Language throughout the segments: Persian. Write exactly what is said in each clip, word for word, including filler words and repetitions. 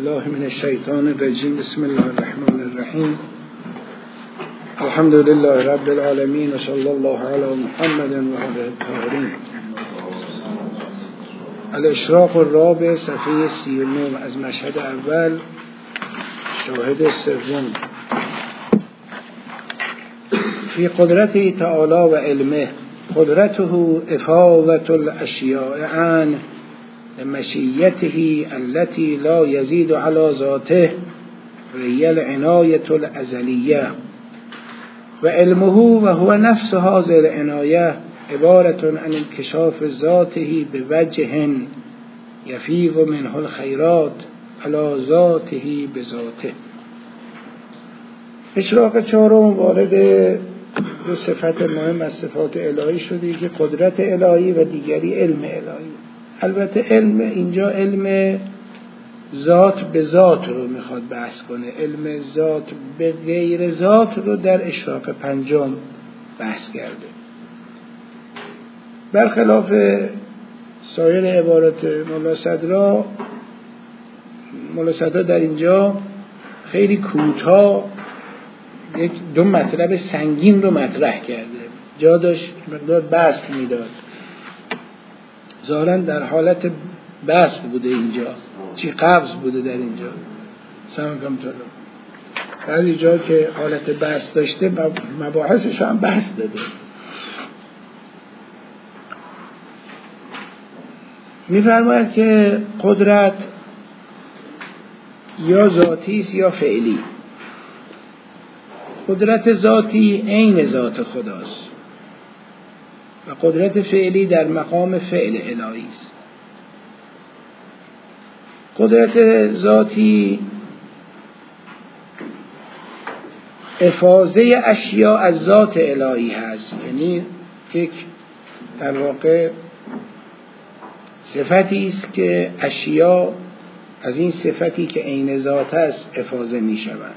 الله من الشیطان الرجیم. بسم الله الرحمن الرحیم. الحمد لله رب العالمین و صلی الله علی محمد و آله الطاهرین. الاشراق الرابع صفحه سی و نه از مشهد اول شاهد سوم. فی قدرته تعالی و علمه قدرته افاضة الاشیاء عن مشیته التي لا يزيد على ذاته وهي العنایة الازلیه و علمه و هو نفس هذه العنایة عبارة عن انکشاف ذاته بوجه یفیض منه الخیرات على ذاته بذاته. اشراق چهارم وارد دو صفت مهم از صفات الهی شدی که قدرت الهی و دیگری علم الهی. البته علم اینجا علم ذات به ذات رو میخواد بحث کنه، علم ذات به غیر ذات رو در اشراق پنجم بحث کرده. برخلاف سایر عبارات مولا صدرا، مولا صدرا در اینجا خیلی کوتاه یک دو مطلب سنگین رو مطرح کرده، جا داشت مقدار بسط میداد. ظاهراً در حالت بسط بوده اینجا، چی قبض بوده در اینجا. سلام کم طلب بعضی جا که حالت بسط داشته مباحثش هم بسط داده. می‌فرماید که قدرت یا ذاتی است یا فعلی. قدرت ذاتی عین ذات خداست و قدرت فعلی در مقام فعل الهی است. قدرت ذاتی افاضه اشیاء از ذات الهی هست، یعنی یک در واقع صفتی است که اشیاء از این صفتی که عین ذات است افاضه می شوند.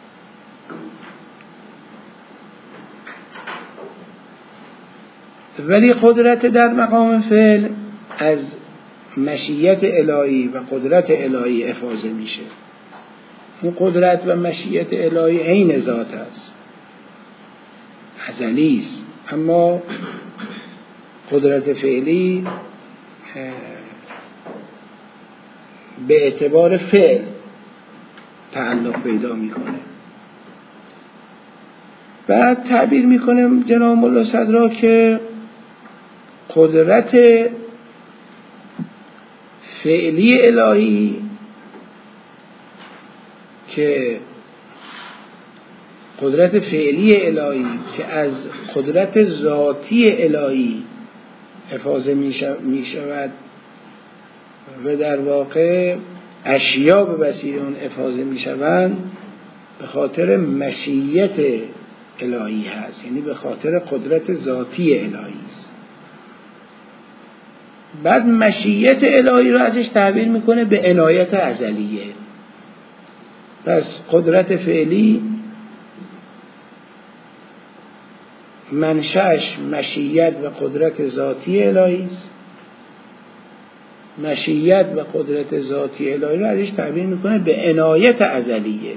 ولی قدرت در مقام فعل از مشیت الهی و قدرت الهی افاضه میشه. اون قدرت و مشیت الهی عین ذات است، ازلی است، اما قدرت فعلی به اعتبار فعل تعلق پیدا میکنه. بعد تعبیر میکنه جناب مولا صدرا که قدرت فعلی الهی که قدرت فعلی الهی که از قدرت ذاتی الهی افاضه می شود و در واقع اشیاء به وسیله اون افاضه می شوند، به خاطر مشیت الهی هست، یعنی به خاطر قدرت ذاتی الهی است. بعد مشیت الهی رو ازش تعبیر میکنه به عنایت ازلیه. پس قدرت فعلی منشأش مشیت و قدرت ذاتی الهی است. مشیت و قدرت ذاتی الهی رو ازش تعبیر میکنه به عنایت ازلیه.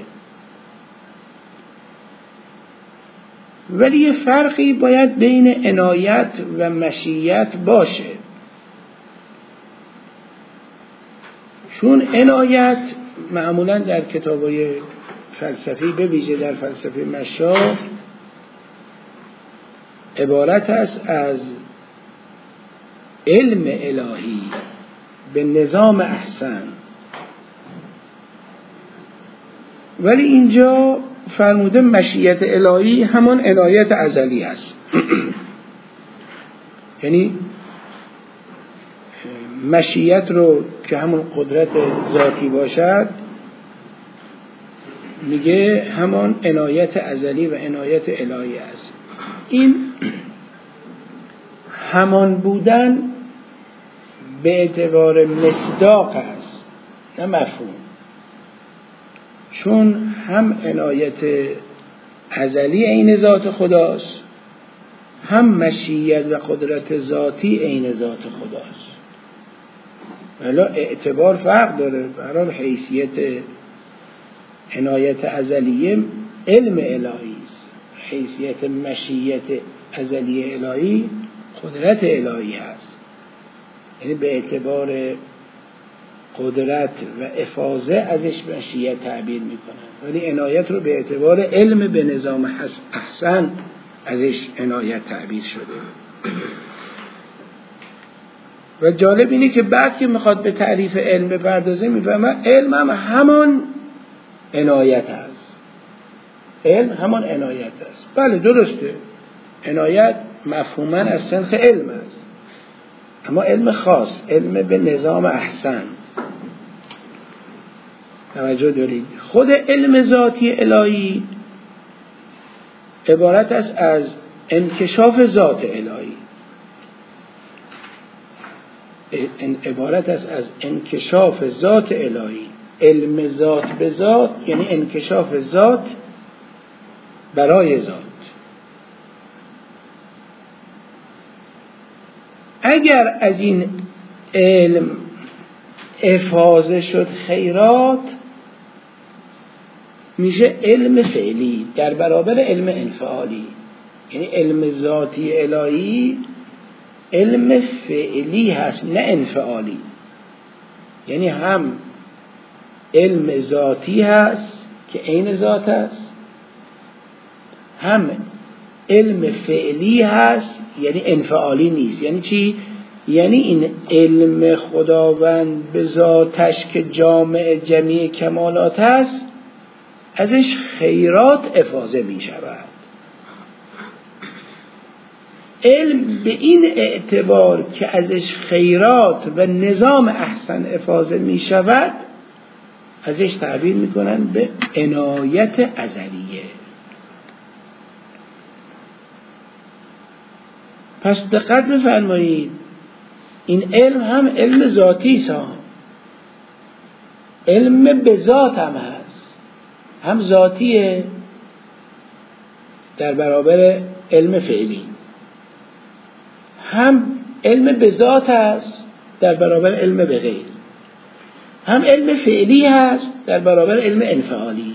ولی یه فرقی باید بین عنایت و مشیت باشه، چون عنایت معمولا در کتابای فلسفی به ویژه در فلسفه مشاء عبارت است از علم الهی به نظام احسن. ولی اینجا فرموده مشیت الهی همون عنایت ازلی است. یعنی مشیت رو که همون قدرت ذاتی باشد میگه همون عنایت ازلی و عنایت الهی است. این همان بودن به اعتبار مصداق است، نه مفهوم، چون هم عنایت ازلی عین ذات خداست، هم مشیت و قدرت ذاتی عین ذات خداست. ولی اعتبار فرق داره. برای حیثیت عنایت ازلیه علم الهی است، حیثیت مشیت ازلی الهی قدرت الهی هست. یعنی به اعتبار قدرت و افاضه ازش مشیت تعبیر میکنن، ولی عنایت رو به اعتبار علم به نظام احسن ازش عنایت تعبیر شده. و جالب اینه که بعد که میخواد به تعریف علم بپردازه میفهمه علم هم همان عنایت هست. علم همان عنایت هست. بله درسته، عنایت مفهوما از سنخ علم است، اما علم خاص، علم به نظام احسن. توجه دارید؟ خود علم ذاتی الهی عبارت است از انکشاف ذات الهی، عبارت است از انکشاف ذات الهی. علم ذات به ذات یعنی انکشاف ذات برای ذات. اگر از این علم افاضه شد خیرات، میشه علم فعلی در برابر علم انفعالی. یعنی علم ذاتی الهی علم فعلی هست نه انفعالی. یعنی هم علم ذاتی هست که عین ذات هست، هم علم فعلی هست یعنی انفعالی نیست. یعنی چی؟ یعنی این علم خداوند به ذاتش که جامع جمیع کمالات هست ازش خیرات افاضه می شود. علم به این اعتبار که ازش خیرات و نظام احسن افاضه می شود ازش تعبیر می کنن به عنایت ازلیه. پس دقت بفرمایید، این علم هم علم ذاتی است، علم به ذات هم هست، هم ذاتیه در برابر علم فعلی، هم علم به ذات هست در برابر علم به غیر، هم علم فعلی هست در برابر علم انفعالی.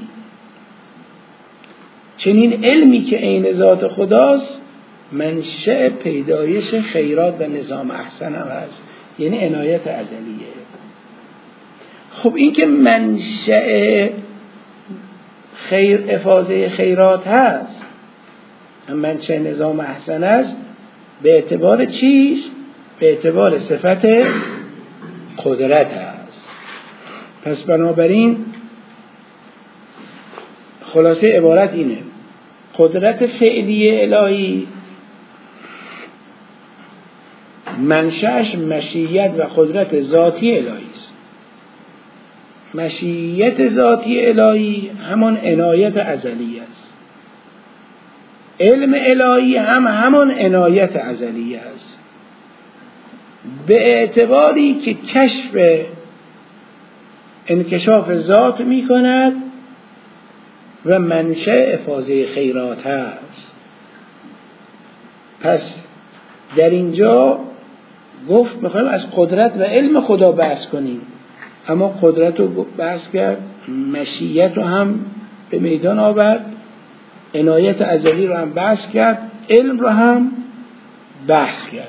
چنین علمی که عین ذات خداست منشأ پیدایش خیرات و نظام احسن هم هست، یعنی عنایت ازلیه. خب این که منشأ خیر افاضه خیرات هست، منشأ نظام احسن است، به اعتبار چیست؟ به اعتبار صفت قدرت هست. پس بنابراین خلاصه عبارت اینه: قدرت فعلی الهی منشأش مشیت و قدرت ذاتی الهی است. مشیت ذاتی الهی همان عنایت ازلی است. علم الهی هم همان عنایت ازلی است، به اعتباری که کشف انکشاف ذات می کند و منشأ افاضه خیرات هست. پس در اینجا گفت میخوایم از قدرت و علم خدا بحث کنیم، اما قدرت رو بحث کرد، مشیت رو هم به میدان آورد، عنایت ازلی رو هم بحث کرد، علم رو هم بحث کرد.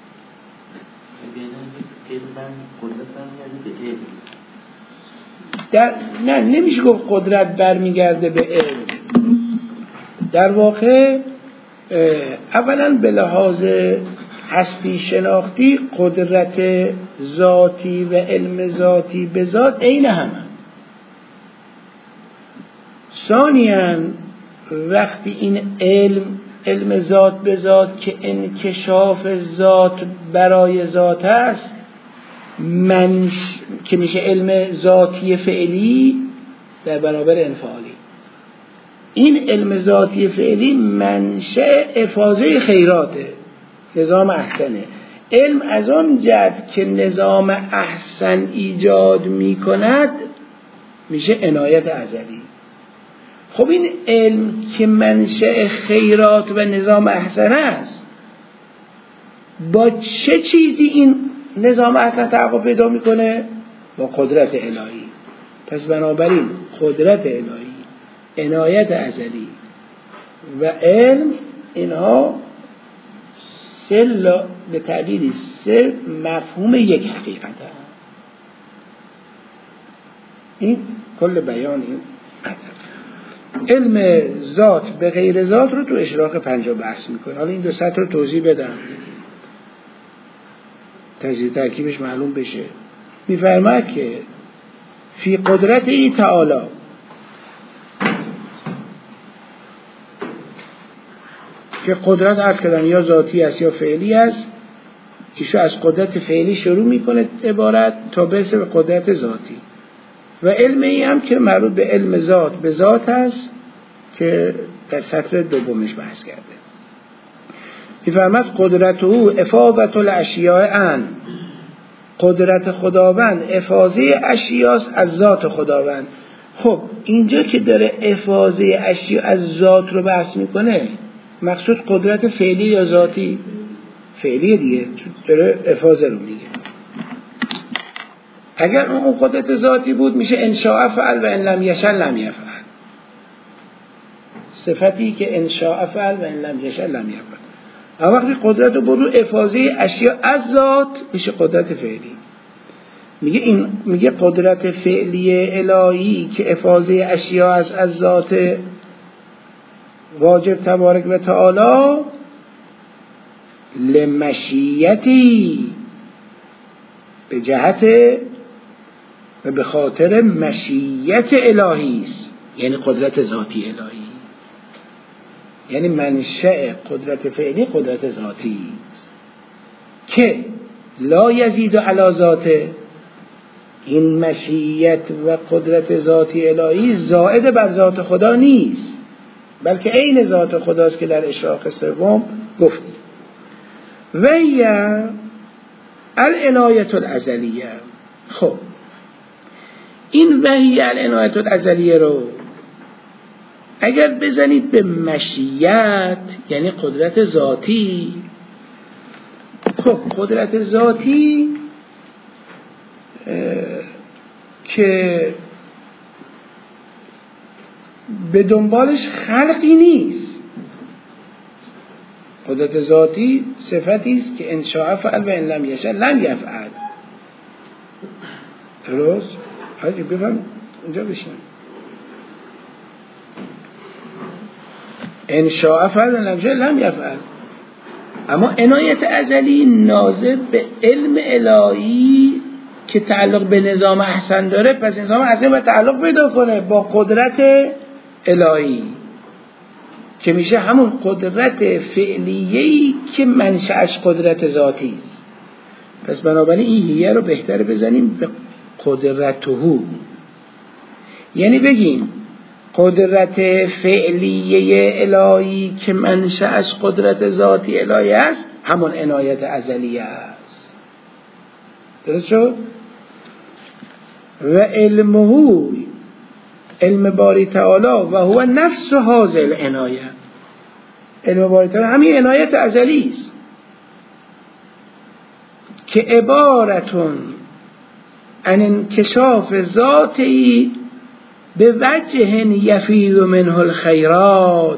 در نه نمیشه گفت قدرت برمیگرده به علم. در واقع اولا به لحاظ هستی شناختی قدرت ذاتی و علم ذاتی به ذات عین همه. ثانیاً وقتی این علم علم ذات به ذات که انکشاف ذات برای ذات است، منش که میشه علم ذاتی فعلی در برابر انفعالی، این علم ذاتی فعلی منشأ افاضه خیراته، نظام احسنه. علم از آن جهت که نظام احسن ایجاد میکند میشه عنایت ازلی. خب این علم که منشأ خیرات و نظام احسن است، با چه چیزی این نظام اصلا تحقق پیدا میکنه؟ با قدرت الهی. پس بنابراین قدرت الهی، عنایت ازلی و علم، اینها سه به تعبیری سه مفهوم یک حقیقت هست. این کل بیان این مطلب. علم ذات به غیر ذات رو تو اشراق پنجا بحث میکنه. حالا این دو سطر رو توضیح بدم تجزیه ترکیبش معلوم بشه. میفرماید که فی قدرت ای تعالی، که قدرت عرض کردن یا ذاتی است یا فعلی است. ایشو از قدرت فعلی شروع میکنه عبارت تا برسه به قدرت ذاتی. و علم ای هم که مربوط به علم ذات به ذات است که در سطر دومش بحث کرده. میفرماید قدرت او افاضت الاشیاء ان، قدرت خداوند افاضه اشیاست از ذات خداوند. خب اینجا که داره افاضه اشیا از ذات رو بحث میکنه، مقصود قدرت فعلی یا ذاتی؟ فعلی دیگه، داره افاضه رو میگه. اگر اون قدرت ذاتی بود میشه انشاء فعل و ان لم یشاء لم یفعل، صفتی که انشاء فعل و ان لم یشاء لم یفعل. اما وقتی قدرت رو برو افاضه اشیا از ذات میشه قدرت فعلی. میگه این میگه قدرت فعلی الهی که افاضه اشیا از از ذات واجب تبارک و تعالی لمشیتی، به جهت و به خاطر مشیت الهی است، یعنی قدرت ذاتی الهی، یعنی منشأ قدرت فعلی قدرت ذاتی است که لا یزید علی ذاته. این مشیت و قدرت ذاتی الهی زائد بر ذات خدا نیست، بلکه عین ذات خداست که در اشراق سوم گفتیم. و یا العنایت الازلیه. خب این وحی العنایت الازلیه رو اگر بزنید به مشیت، یعنی قدرت ذاتی، خب قدرت ذاتی که به دنبالش خلقی نیست. قدرت ذاتی صفتی است که ان شاء فعل و ان لم یشاء لم یفعل. درست؟ حاجی بفهم اینجا بشین. ان شاء فعل و ان لم یشاء لم یفعل. اما عنایت ازلی ناظر به علم الهی که تعلق به نظام احسن داره، پس نظام احسن باید تعلق پیدا کنه با قدرت الهی که میشه همون قدرت فعلیه‌ای که منشأش قدرت ذاتی است. پس بنابراین این هیه رو بهتره بزنیم به قدرته، یعنی بگیم قدرت فعلیه الهی که منشأش قدرت ذاتی الهی است همون عنایت ازلیه است. درست شد؟ و علمه، علم باری تعالی و هو نفس هذه العنایه، علم باری تعالی همین عنایت ازلی است که عبارتون عن انکشاف ذاتی به وجه یفیض منه الخیرات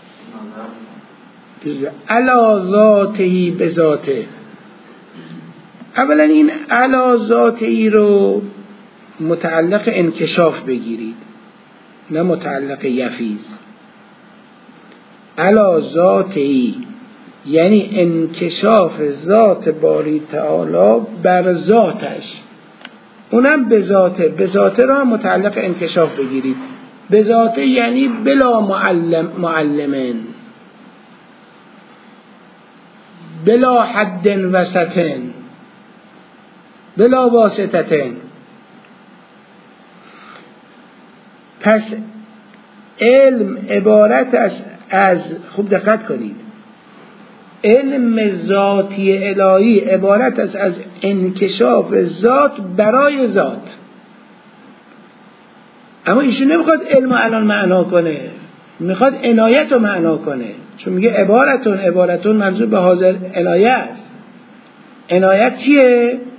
علی ذاته به ذاته. اولا این علی ذاته رو متعلق انکشاف بگیرید، نه متعلق یفیض. علی ذاته یعنی انکشاف ذات باری تعالی بر ذاتش، اونم به ذاته. به ذاته را متعلق انکشاف بگیرید. به ذاته یعنی بلا معلم معلمن، بلا حد وسطن، بلا واسطتن. پس علم عبارت است از، خوب دقت کنید، علم ذاتی الهی عبارت است از انکشاف ذات برای ذات. اما ایشون نمیخواد علم الان معنا کنه، میخواد عنایت رو معنا کنه، چون میگه عبارتون عبارتون منظور به حاضر عنایت است. عنایت چیه؟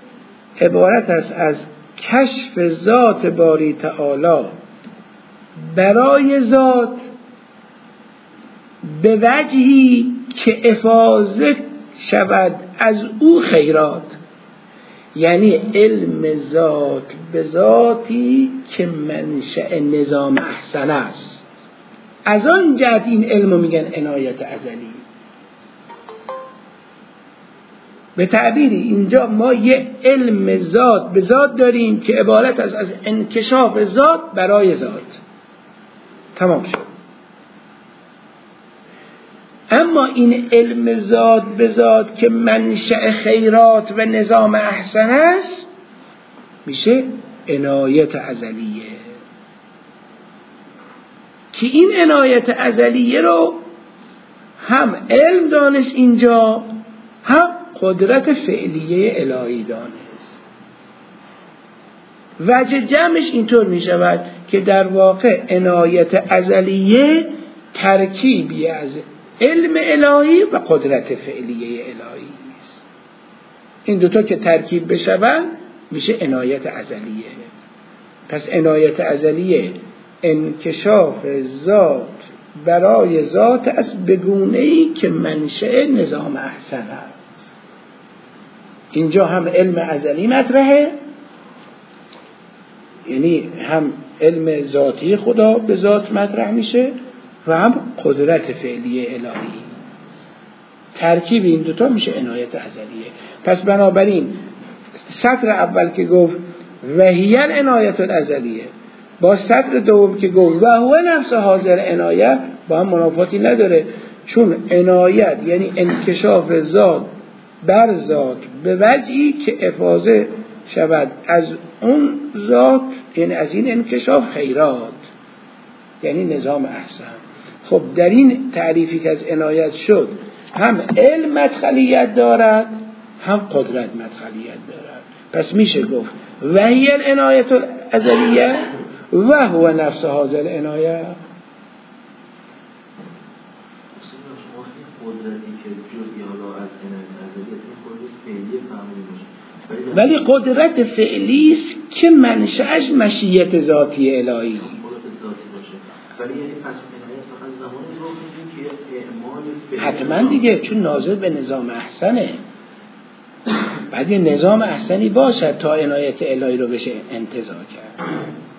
عبارت است از کشف ذات باری تعالی برای ذات به وجهی که افاضه شود از او خیرات، یعنی علم ذات به ذاتی که منشأ نظام احسن است. از آن جهت این علمو میگن عنایت ازلی. به تعبیری اینجا ما یه علم ذات به ذات داریم که عبارت است از انکشاف ذات برای ذات. تمام شد. اما این علم ذات به ذات که منشأ خیرات و نظام احسن است میشه عنایت ازلیه، که این عنایت ازلیه رو هم علم دانست اینجا، هم قدرت فعلیه الهی دانست. وجه جمعش اینطور می شود که در واقع عنایت ازلیه ترکیبی از علم الهی و قدرت فعلیه الهی است. این دوتا که ترکیب بشوند میشه عنایت ازلیه. پس عنایت ازلیه انکشاف ذات برای ذات است به گونه‌ای که منشأ نظام احسن است. اینجا هم علم ازلی مطرحه، یعنی هم علم ذاتی خدا به ذات مطرح میشه و هم قدرت فعلی الهی. ترکیب این دوتا میشه عنایت ازلیه. پس بنابراین سطر اول که گفت وهی العنایت الازلیه با سطر دوم که گفت و هو نفس حاضر عنایت با هم منافاتی نداره، چون عنایت یعنی انکشاف ذات بر ذات به وجهی که افاضه شود از اون ذات، یعنی از این انکشاف خیرات، یعنی نظام احسن. خب در این تعریفی که از عنایت شد هم علم مدخلیت دارد هم قدرت مدخلیت دارد. پس میشه گفت و هی العنایت الازلیه و هو نفس حاضر عنایت. ولی قدرت فعلی است که منشأش مشیت ذاتی الهی. حتما دیگه، چون ناظر به نظام احسنه. بعد یه نظام احسنی باشد تا عنایت الهی رو بشه انتزاع کرد.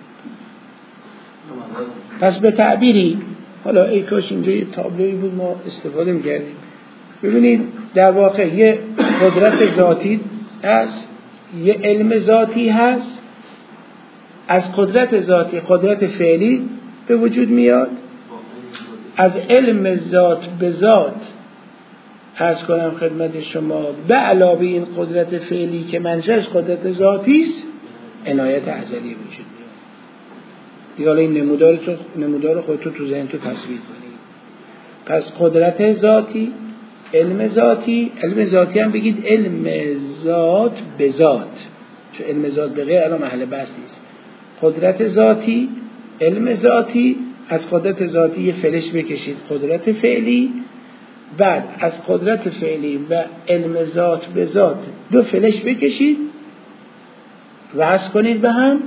پس به تعبیری، حالا ای کاش اینجا یه تابلویی بود ما استفاده می‌کردیم. ببینید در واقع یه قدرت ذاتی هست، یه علم ذاتی هست، از قدرت ذاتی قدرت فعلی به وجود میاد، از علم ذات به ذات عرض کنم خدمت شما به علاوه این قدرت فعلی که منشأش قدرت ذاتی است عنایت ازلی وجود میاد. دیگه حالا این نمودار تو نمودار خودتون تو ذهن تو تصویر کنید. پس قدرت ذاتی، علم ذاتی، علم ذاتی هم بگید علم ذات به ذات، چون علم ذات به غیر الان محل بحث نیست. قدرت ذاتی، علم ذاتی، از قدرت ذاتی یه فلش بکشید قدرت فعلی، بعد از قدرت فعلی و علم ذات به ذات دو فلش بکشید وصل کنید به هم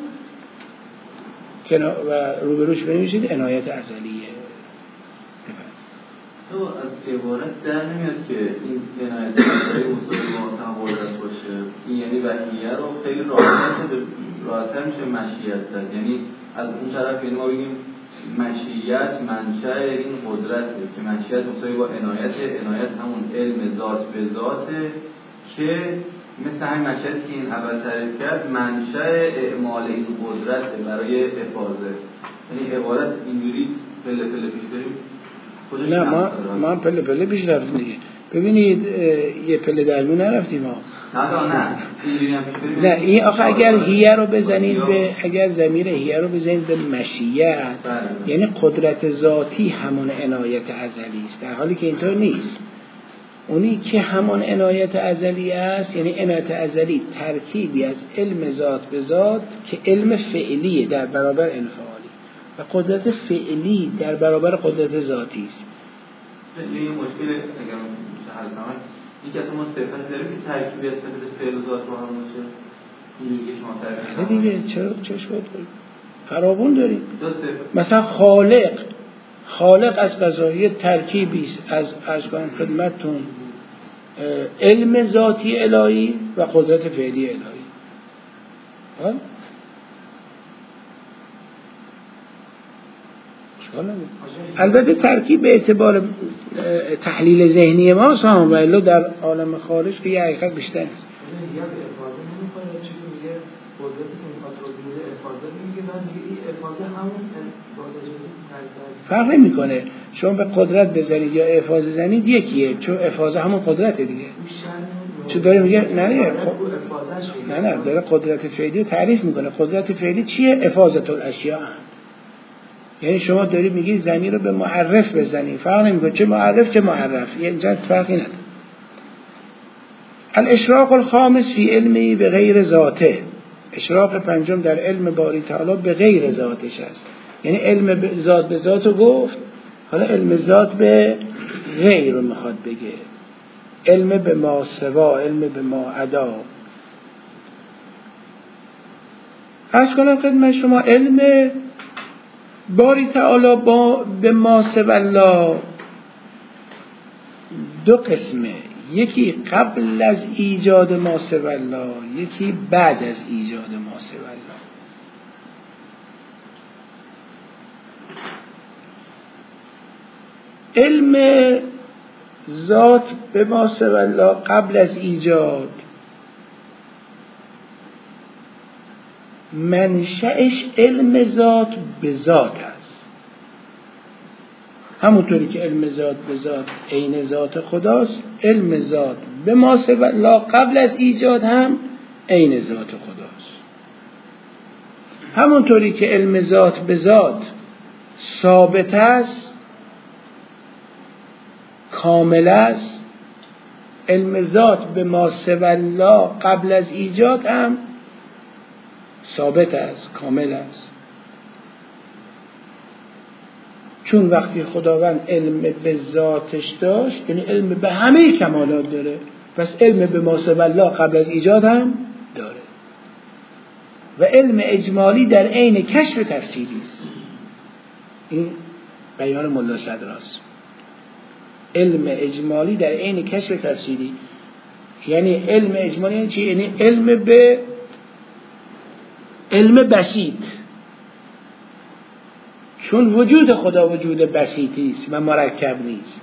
و روبروش بنویسید عنایت ازلیه. تو از عبارت در نمیاد که این عنایت ازلی مصادف با هم قدرت باشه، این یعنی وحیه رو خیلی راحت‌تر میشه مشیت زد. یعنی از اون طرف یعنی ما بگیم مشیت منشأ این قدرته که مشیت مصادف با عنایت، عنایت همون علم ذات به ذاته که مثل همین مشیتی که این اول تعریف کرد منشأ اعمال این قدرته برای افاضه. یعنی عبارت اینجوری پله پله پیش بریم. نه ما ما پله پله پیش رفتیم دیگه. ببینید یه پله درمون نرفتیم ما. نه نه اینجوری هم پیش بریم. نه این آخه اگر هیه رو بزنید به اگر ضمیر هیه رو بزنید به مشیت یعنی قدرت ذاتی همون عنایت ازلی است، در حالی که اینطور نیست. اونی که همون عنایت ازلی است یعنی عنایت ازلی ترکیبی از علم ذات به ذات که علم فعلی در برابر انفعالی و قدرت فعلی در برابر قدرت ذاتی است. یه مشکل اگر حل کنم این که ما صفت داریم که ترکیبی از صفت فعل و ذات با هم باشه. نه دیگه چرا چه شد فراوون داریم. مثلا خالق خالق از قضایی ترکیبی است از اشکال خدمتتون علم ذاتی الهی و قدرت فعلی الهی. ها البته ترکیب به اعتبار تحلیل ذهنی ما هم ولی در عالم خارج که یه حقیقت بیشتر است. فرق نمی کنه شما به قدرت بزنید یا افاضه زنید یکیه، چون افاضه همون قدرته دیگه. چون داره میگه نه نه نه نه داره قدرت فعلی تعریف میکنه. قدرت فعلی چیه؟ افاضه الاشیاء. یعنی شما داری میگی زنی رو به معرف بزنی، فرق نمیکنه چه معرف چه معرف، اینجا فرقی نداره. الاشراق الخامس فی علمی به غیر ذاته، اشراق پنجم در علم باری تعالی به غیر ذاتش است. یعنی علم ذات به ذات رو گفت، حالا علم ذات به غیر رو میخواد بگه، علم به ما سوا، علم به ما عدا. عرض کنم خدمت شما علم باری تعالی با به ما سوا الله دو قسمه، یکی قبل از ایجاد ما سوا الله، یکی بعد از ایجاد ما سوا الله. علم ذات به ما سوا الله قبل از ایجاد منشأش علم ذات به ذات است، همونطوری که علم ذات به ذات عین ذات خداست، علم ذات به ما سوا الله قبل از ایجاد هم عین ذات خداست. همونطوری که علم ذات به ذات ثابت است، کامل است، علم ذات به ما سوا الله قبل از ایجاد هم ثابت است، کامل است. چون وقتی خداوند علم به ذاتش داشت، یعنی علم به همه کمالات داره، پس علم به ما سوا الله قبل از ایجاد هم داره. و علم اجمالی در عین کشف تفسیری است. این بیان ملا صدراست. علم اجمالی در عین کشف تفسیری، یعنی علم اجمالی یعنی چی؟ یعنی علم به علم بسیط، چون وجود خدا وجود بسیطی است و مرکب نیست،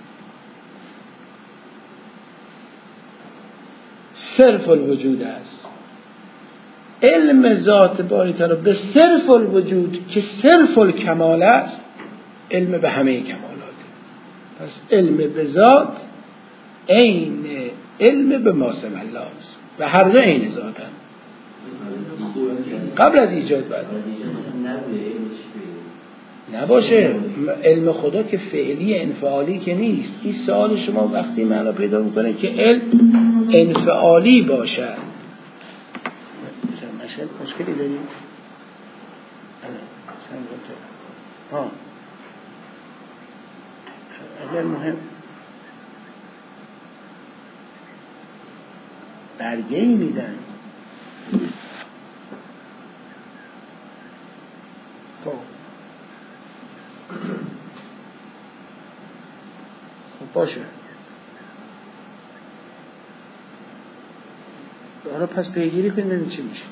صرف الوجود است. علم ذات باری تعالی به صرف الوجود که صرف الکمال است، علم به همه کمالات. پس علم به ذات عین علم به ما سوا الله است و هر دو عین ذاتن، قبل از ایجاد بعد نباشه. علم خدا که فعلی انفعالی که نیست. این سوال شما وقتی معنا پیدا میکنه که علم انفعالی باشد. مشکلی داریم؟ ها اگر مهم برگه ای میدن خب خب باشه. حالا پس پیگیری کنیم ببین چی میشه.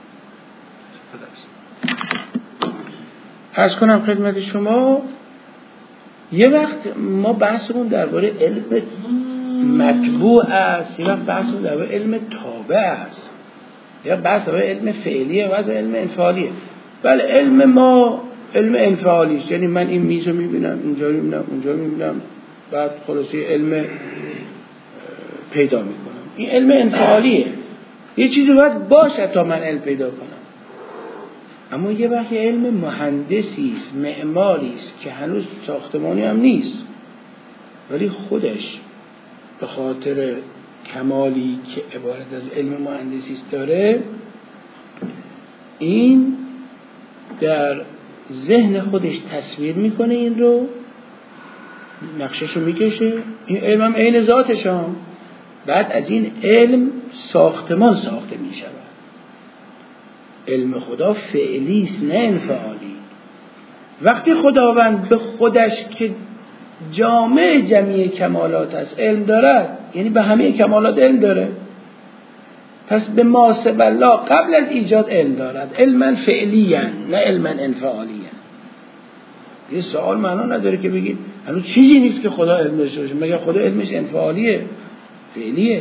عرض کنم خدمت شما یه وقت ما بحثمون درباره علم مطبوع است، یه وقت بحثمون درباره علم تابع است، یا بحث درباره علم فعلیه و از علم انفعالیه. ولی علم ما علم انفعالی است، یعنی من این میز رو میبینم، اینجا رو میبینم، اونجا رو میبینم، بعد خلاصی علم پیدا میکنم. این علم انفعالیه، یه چیزی باید باشه تا من علم پیدا کنم. اما یه وقت علم مهندسی است، معماری است که هنوز ساختمانی هم نیست، ولی خودش به خاطر کمالی که عبارت از علم مهندسی است داره، این در ذهن خودش تصویر میکنه، این رو نقشش رو میکشه. این علم هم عین ذاتش هم. بعد از این علم ساختمان ساخته میشود. علم خدا فعلی است نه انفعالی. وقتی خداوند به خودش که جامع جمیع کمالات است علم دارد، یعنی به همه کمالات علم داره، پس به ما سوی الله قبل از ایجاد علم دارد، علما فعلیا نه علما انفعالیا. یه سوال معنا نداره که بگید هنوز چیزی نیست که خدا علم داشته باشه، مگر خدا علمش انفعالیه فعلیه؟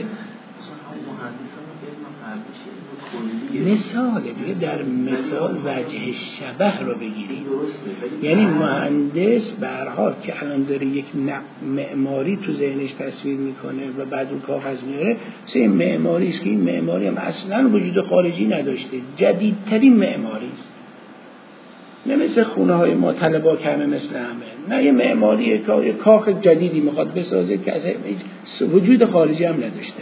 مثال دیگه در مثال وجه شبه رو بگیرید، یعنی مهندس به هر حال که الان داره یک معماری تو ذهنش تصویر میکنه و بعد اون کاغذ میاره، سه معماری است که این معماری هم اصلا وجود خارجی نداشته، جدیدترین معماری است، نه مثل خونه های ما طلبا کمه مثل همه، نه یه معماری که کاخ جدیدی میخواد بسازه که از وجود خارجی هم نداشته.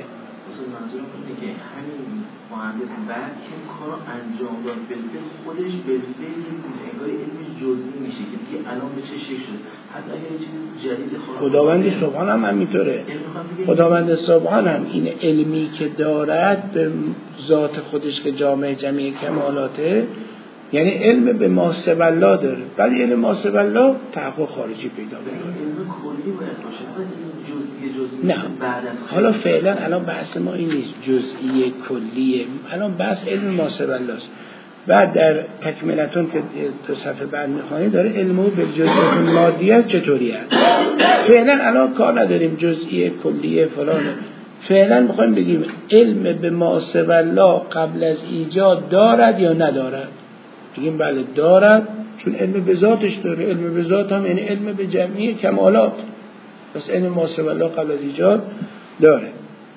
مهندس بعد که کارو انجام داد بلکه خودش بالفعل انگار علم جزئی میشه که دیگه الان به چه شکل شد، حتی اگر یه چیز جدید خداوند سبحان هم همینطوره. خداوند سبحان هم این علمی که دارد به ذات خودش که جامع جمیع کمالاته، یعنی علم به ما سوی الله داره، ولی علم ما سوی الله تحقق خارجی پیدا میکنه. علم کلی باید باشه، جزئی جزئی نه حالا فعلا الان بحث ما این نیست جزئی کلیه، الان بحث علم ما سوی الله است. بعد در تکملتون که دو صفحه بعد میخوانید داره علمو به جزئیات مادیه چطوری است. فعلا الان کار نداریم جزئی کلیه فلان، فعلا میخوایم بگیم علم به ما سوی الله قبل از ایجاد دارد یا ندارد. بگیم بله دارد، چون علم به ذاتش داره، علم به ذات هم یعنی علم به جمعی کمالات، پس علم ما سوی الله قبل از ایجاد داره.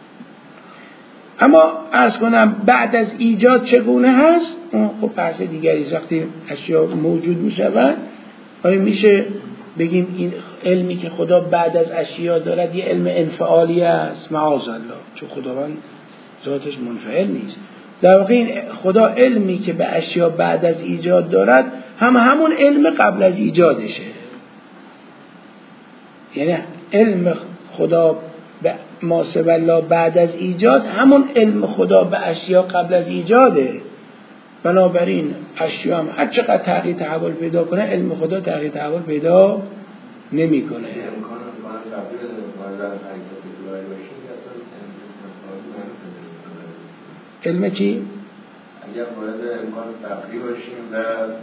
اما عرض کنم بعد از ایجاد چگونه هست، اون خب بحث دیگری است. وقتی اشیاء موجود می شود آیا میشه بگیم این علمی که خدا بعد از اشیاء دارد یه علم انفعالی است؟ معاذ الله، چون خداوند ذاتش منفعل نیست. در واقع این خدا علمی که به اشیاء بعد از ایجاد دارد هم همون علم قبل از ایجادشه، یعنی علم خدا به ما سوی الله بعد از ایجاد همون علم خدا به اشیاء قبل از ایجاده. بنابراین اشیاء هم هر چقدر تغییر تحول پیدا کنه علم خدا تغییر تحول پیدا نمی کنه. علم چی؟ اگر وارد امکان تغییر باشیم و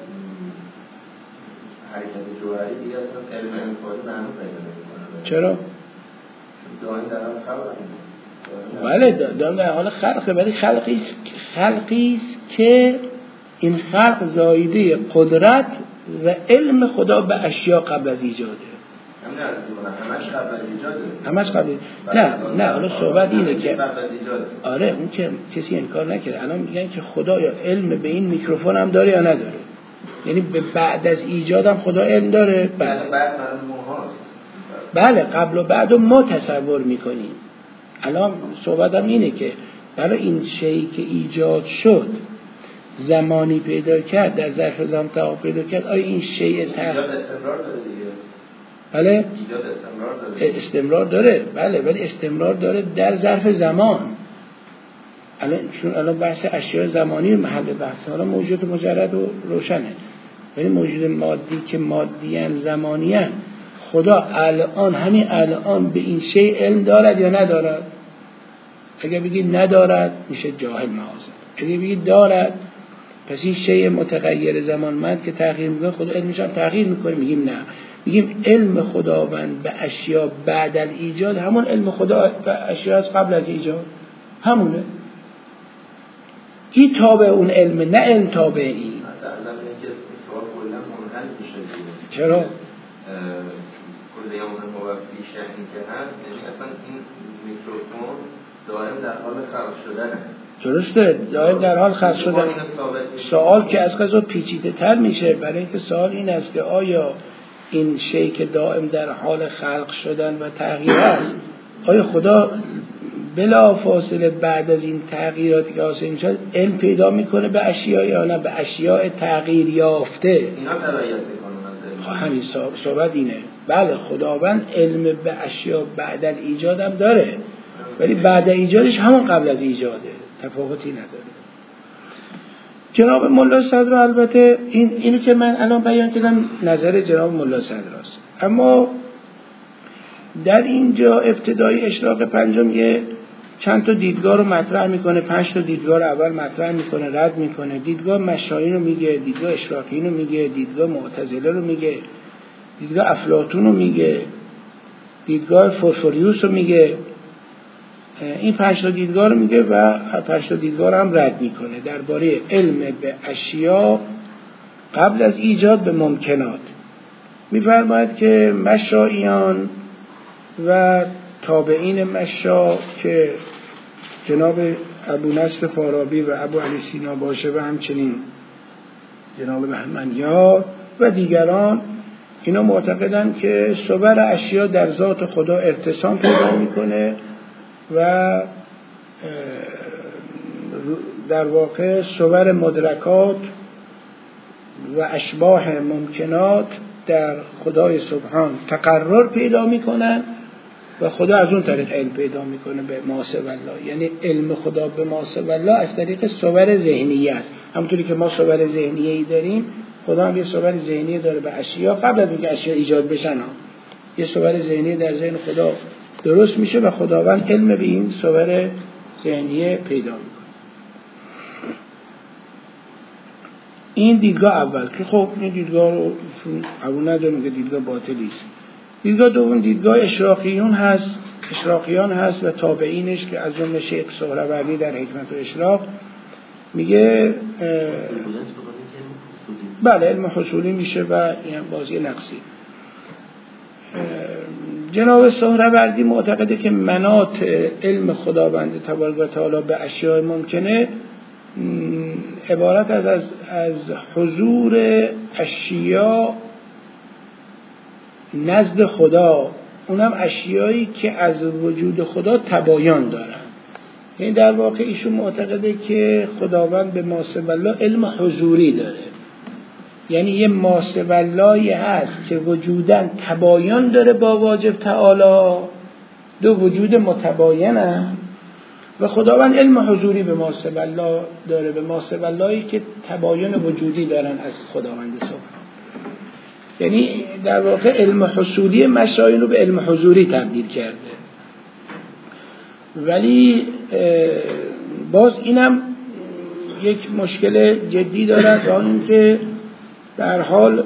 حرکت جوهری دیگه اصلا علم انفعالی معنی پیدا نمی‌کنه. چرا؟ دائم در حال خلق. بله دائم در حال خلقه، ولی خلقی است خلقی است که این خلق زایده قدرت و علم خدا به اشیاء قبل از ایجاده. همش قبل از ایجاده. همش قبل نه نه حالا صحبت اینه که آره اون که کسی انکار نکرده. الان میگن که خدا یا علم به این میکروفون هم داره یا نداره، یعنی به بعد از ایجاد هم خدا علم داره. بله بله قبل و بعد رو ما تصور میکنیم. الان صحبت هم اینه که برای این شیئی که ایجاد شد زمانی پیدا کرد، در ظرف زمان تحقق پیدا کرد، آیا این شیء تحقق ایجاد استمرار داره دیگه؟ بله ایجاد استمرار داره. استمرار داره بله، ولی استمرار داره در ظرف زمان. الان چون الان بحث اشیاء زمانی محل بحث، حالا موجود مجرد و روشنه، ولی موجود مادی که مادیان زمانیان، خدا الان همین الان به این شیء علم دارد یا ندارد؟ اگر بگی ندارد میشه جاهل معاذ. اگر بگی دارد پس این شیء متغیر زمانمند که تغییر میکنه خدا علمش هم تغییر میکنه. میگیم نه، میگیم علم خداوند به اشیاء بعد از ایجاد همون علم خدا به اشیاء از قبل از ایجاد همونه. این تابع اون علم، نه علم تابع این. چرا؟ کلیه متفاوت بیشتر این که هست، یعنی اصلا این میکروفون دائم در حال خلق شدنه. درسته، دائم در حال خلق شدن. سوال که از قضا پیچیده تر میشه، برای اینکه سوال این است که آیا این شیء که دائم در حال خلق شدن و تغییر است، آیا خدا بلا فاصله بعد از این تغییراتی که حاصل میشه علم پیدا میکنه به اشیاء یا نه به اشیاء تغییر یافته؟ اینا تبعیت میکنه. همین صحبت اینه. بله خداوند علم به اشیاء بعد از ایجاد هم داره، ولی بعد از ایجادش همون قبل از ایجاده، تفاوتی نداره. جناب ملا صدر البته این اینو که من الان بیان کردم نظر جناب ملا صدر است، اما در اینجا ابتدای اشراق پنجم یه چند تا دیدگاه رو مطرح میکنه، پنج تا دیدگاه رو اول مطرح میکنه رد میکنه. دیدگاه مشایین رو میگه، دیدگاه اشراقیین رو میگه، دیدگاه معتزله رو میگه، دیدگاه افلاطون رو میگه، دیدگاه فورفوریوس رو میگه. این پنج تا دیدگاه رو میگه و پنج تا دیدگاه رو هم رد میکنه درباره علم به اشیا قبل از ایجاد به ممکنات. میفرماید که مشاییان و تابعین مشا که جناب ابو نصر فارابی و ابو علی سینا باشه و همچنین جناب بهمنیار و دیگران، اینا معتقدن که صور اشیا در ذات خدا ارتسام پیدا میکنه و در واقع صور مدرکات و اشباح ممکنات در خدای سبحان تقرر پیدا میکنن و خدا از اون طریق علم پیدا میکنه به ما سوی الله. یعنی علم خدا به ما سوی الله از طریق صور ذهنی است. همونطوری که ما صور ذهنیه‌ای داریم، خدا هم یه صور ذهنی داره به اشیا قبل از اینکه اشیا ایجاد بشن ها. یه صور ذهنی در ذهن خدا درست میشه و خداوند علم به این صور ذهنی پیدا میکنه. این دیدگاه اول که خب این دیدگاه رو قبول نداریم که دیدگاه باطلی است. دیدگاه دوم دیدگاه اشراقیون هست، اشراقیان هست و تابعینش که از جمله شیخ سهروردی در حکمت و اشراق میگه بله علم حصولی میشه و این بازی نقصی. جناب سهروردی معتقده که مناط علم خداوند تبارک و تعالی به اشیاء ممکنه عبارت از از, از حضور اشیاء نزد خدا، اونم اشیایی که از وجود خدا تباین دارن. یعنی در واقع ایشون معتقده که خداوند به ما سوی الله علم حضوری داره، یعنی یه ما سوی اللهی هست که وجوداً تباین داره با واجب تعالی، دو وجود متباینن و خداوند علم حضوری به ما سوی الله داره، به ما سوی اللهی که تباین وجودی دارن از خداوند سبحان. یعنی در واقع علم حصولی مشایین رو به علم حضوری تبدیل کرده. ولی باز اینم یک مشکل جدی دارد، آن این که در حال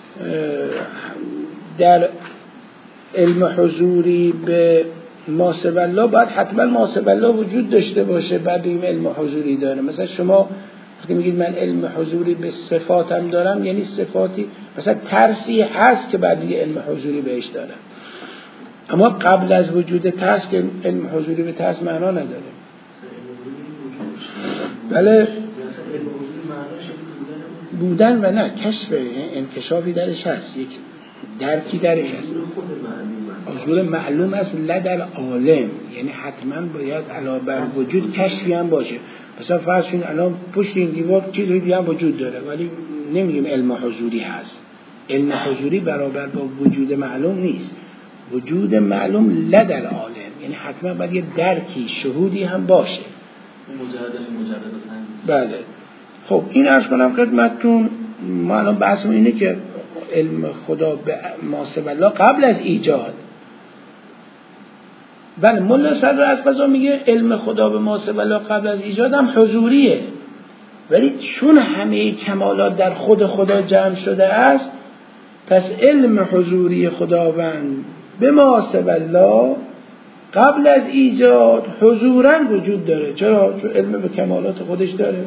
در علم حضوری به ما سوی الله باید حتما ما سوی الله وجود داشته باشه بعد این علم حضوری داره. مثلا شما وقتی میگید من علم حضوری به صفاتم دارم، یعنی صفاتی مثلا ترسی هست که بعد دیگه علم حضوری بهش دارم، اما قبل از وجود ترس که علم حضوری به ترس معنا نداره. بله بودن و نه کشف انکشافی درش هست، یک درکی درش هست، حضور معلوم است لدل عالم، یعنی حتما باید علاوه بر وجود کشفی هم باشه. مثلا فرض کنید الان پشت این دیوار چیزی دیگه هم وجود داره ولی نمیگیم علم حضوری هست. علم حضوری برابر با وجود معلوم نیست، وجود معلوم لدل عالم، یعنی حتما باید یه درکی شهودی هم باشه. مجرد مجرد بله. خب این عرض کنم خدمتتون، ما الان بحثمون اینه که علم خدا به ما سوی الله قبل از ایجاد. بله ملا صدر از قضا میگه علم خدا به ما سوی الله قبل از ایجاد هم حضوریه، ولی چون همه کمالات در خود خدا جمع شده است، پس علم حضوری خداوند به ما سوی الله قبل از ایجاد حضوراً وجود داره. چرا؟ چون علم به کمالات خودش داره.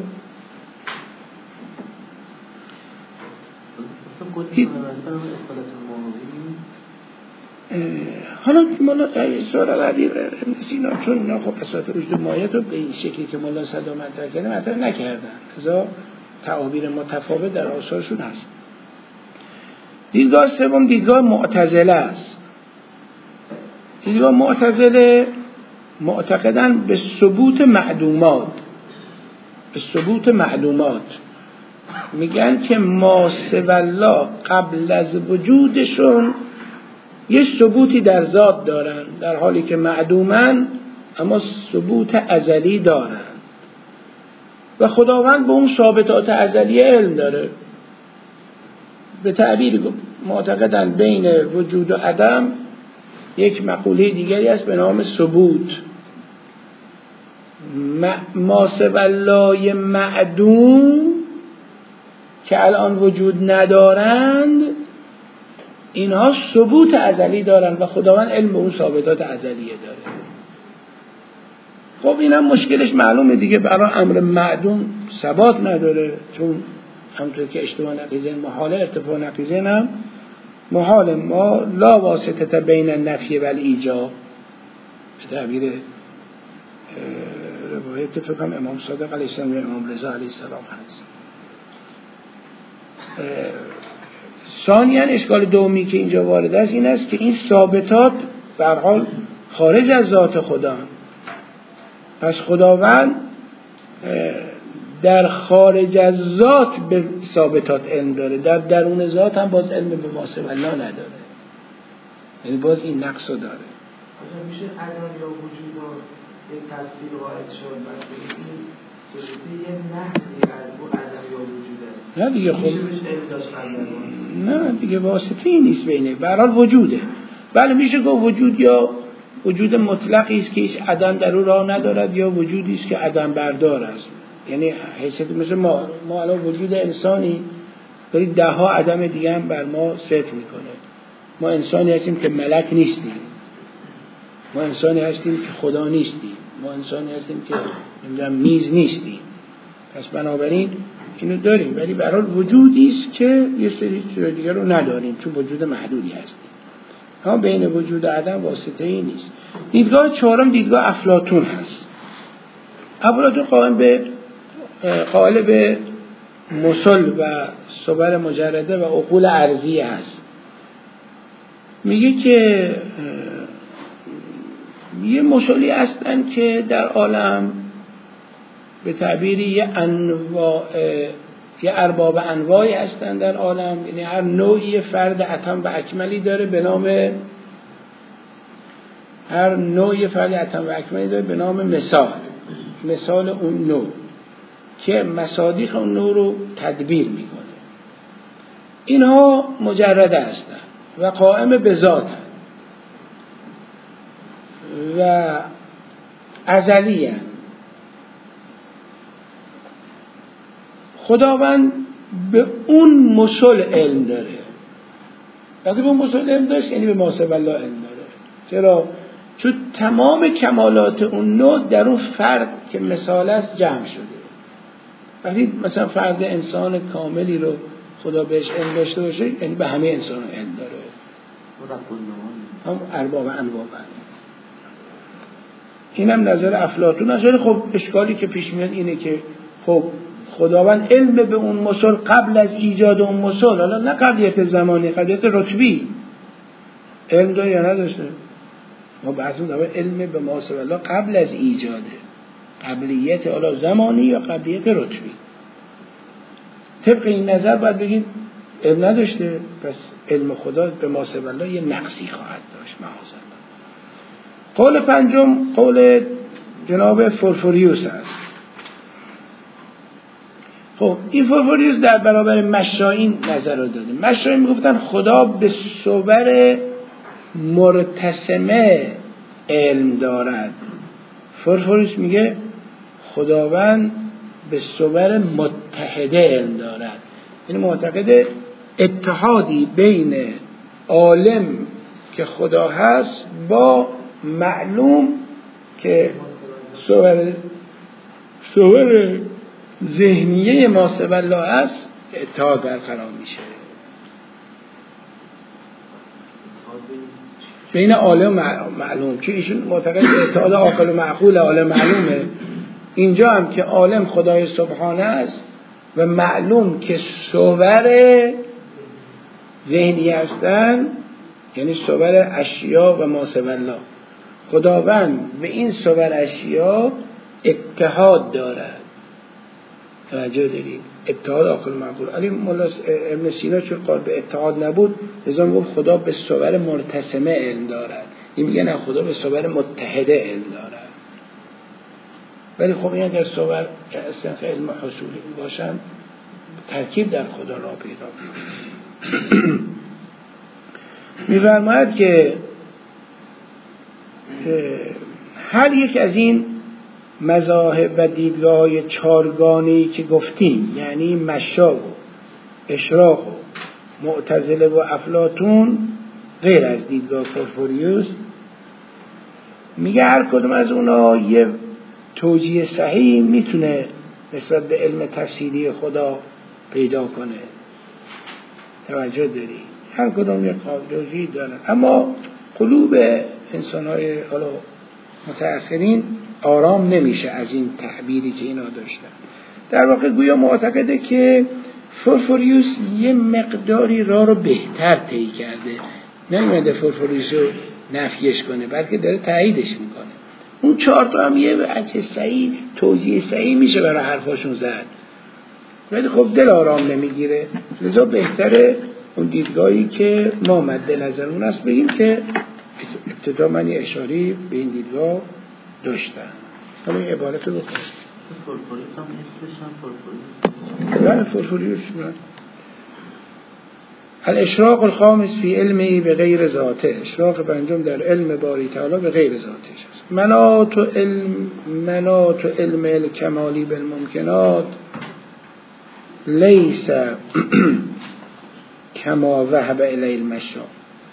حالا مولا سوال قدیر سینا چون اینا خب اساطیر وجود مایت رو به این شکلی که مولا صدا مطرح کرده مطرح نکردن، لذا تعابیر متفاوت در آثارشون هست. دیدگاه سوم دیدگاه معتزله است. دیدگاه معتزله معتقدن به ثبوت معلومات، به ثبوت معلومات میگن که ما سوی الله قبل از وجودشون یه ثبوتی در ذات دارن، در حالی که معدومن اما ثبوت ازلی دارن. و خداوند به اون ثابتات ازلی علم داره. به تعبیر معتقدن بین وجود و عدم یک مقوله دیگری است به نام ثبوت. ما سوالای معدوم که الان وجود ندارند اینها ثبوت ازلی دارند و خداوند علم به اون ثابتات ازلیه داره. خب اینم مشکلش معلومه دیگه، برای امر معدوم ثبات نداره، چون همونطور که اشتباه نقیزه محاله ارتفاع نقیزه هم محال. ما لا واسطه بین النفی و الایجاب به تعبیر روایت فقهم امام صادق علیه السلام و امام رضا علیه السلام هست. ثانیاً اشکال دومی که اینجا وارد است این است که این ثابتات به هر حال خارج از ذات خدا، پس خداوند در خارج از ذات به ثابتات علم داره، در درون ذات هم باز علم به ما سوى الله نداره، یعنی باز این نقص رو داره. میشه عدم یا وجود رو یک تفسیر وارد شد و این صورتی یه نحوی از اون عدم یا وجود است. نه دیگه، خب میشه بهش علم داشت نه دیگه واسطه‌ای نیست بینه، به هر حال وجوده. بله میشه گفت وجود یا وجود مطلقی است که هیچ عدم در او راه ندارد، یا وجودی است که عدم بردار است. یعنی حیثیت مثل ما ما الان وجود انسانی ولی ده ها عدم دیگه هم بر ما ست میکنه. ما انسانی هستیم که ملک نیستیم، ما انسانی هستیم که خدا نیستیم، ما انسانی هستیم که نمیدونم میز نیستیم. پس بنابراین اینو داریم، ولی به هر حال وجودی است که یه سری چیز دیگه رو نداریم، چون وجود محدودی هستیم. ها بین وجود و عدم واسطه ای نیست. دیدگاه چهارم دیدگاه افلاطون هست. افلاطون قائل به قائل به مسل و صور مجرده و عقول ارضیه هست. میگه که یه مسلی هستن که در عالم به تعبیری یه انواع یه ارباب انواعی هستن در عالم، یعنی هر نوعی فرد اتم و اکملی داره به نام هر نوعی فرد اتم و اکملی داره به نام مثال مثال اون نوع که مصادیق اون نوع رو تدبیر میکنه. اینها مجرده هستن و قائم به ذات و ازلی هستن. خداوند به اون مسل علم داره. وقتی به اون مسل علم داشت یعنی به ما سوى الله علم داره. چرا؟ چون تمام کمالات اون نوع در اون فرد که مثال است جمع شده. وقتی مثلا فرد انسان کاملی رو خدا بهش علم داشته باشه یعنی به همه انسان علم داره، هم ارباب انواع. اینم نظر افلاطون است. خب اشکالی که پیش میاد اینه که خب خداوند علم به اون مسل قبل از ایجاد اون مسل، حالا نه قبلیت زمانی، قبلیت رتبی علم داره یا نداشته؟ ما بحث می‌کنیم علم به ما سوى الله قبل از ایجاده، قبلیت حالا زمانی یا قبلیت رتبی. طبق این نظر باید بگیم علم نداشته، پس علم خدا به ما سوى الله یه نقصی خواهد داشت معاذالله. قول پنجم قول جناب فورفوریوس است. خب این فورفوریوس در برابر مشایین نظر رو داده. مشایین میگفتن خدا به صور مرتسمه علم دارد. فورفوریوس میگه خداوند به صور متحده علم دارد، یعنی معتقد اتحادی بین عالم که خدا هست با معلوم که صور صور ذهنیه ما سوى الله است اتحاد برقرار میشه بین عالم معلوم. چون ایشون معتقد اتحاد عاقل و معقول عالم معلومه، اینجا هم که عالم خدای سبحانه است و معلوم که صور ذهنی هستن، یعنی صور اشیا و ما سوى الله. خداوند به این صور اشیا اتحاد دارد. توجه دارید؟ اتحاد عاقل و معقول. علی مولا ابن سینا چون قائل به اتحاد نبود لذا میگفت خدا به صور مرتسمه علم دارد. این میگه نه، خدا به صور متحده علم دارد. ولی خب این اگر صور سنخ علم حصولی باشن ترکیب در خدا را پیدا کنه. می‌فرماید که هر یک از این مذاهب و دیدگاه‌های چارگانه‌ای که گفتیم، یعنی مشاق و اشراق و معتزله و افلاطون، غیر از دیدگاه پورفوریوس، میگه هر کدوم از اونا یه توجیه صحیح میتونه نسبت به علم تفسیری خدا پیدا کنه. توجه داری؟ هر کدوم یه توجیهی دارن، اما قلوب انسان‌های حالا متأخرین آرام نمیشه از این تعبیری که اینا داشتن. در واقع گویا معتقده که پورفوریوس یه مقداری راه رو بهتر طی کرده، نمیده پورفوریوس رو نفیش کنه بلکه داره تاییدش میکنه. اون چهار تا هم یه وجه صحیح توجیه صحیح میشه برای حرفاشون زد، ولی خب دل آرام نمیگیره. لذا بهتره اون دیدگاهی که ما مد نظرمون است بگیم که ابتدا من یه اشاری به این دیدگاه داشتم. حالا این عبارت رو بخونم. پورفوریوس هم اسمش هم پورفوریوس. بله پورفوریوس. الاشراق الخامس فی علمی به غیر ذاته، اشراق پنجم در علم باری تعالی به غیر ذاتش است. مناط علم مناط علم الکمالی بالممکنات لیس کما وهب الی المشاء.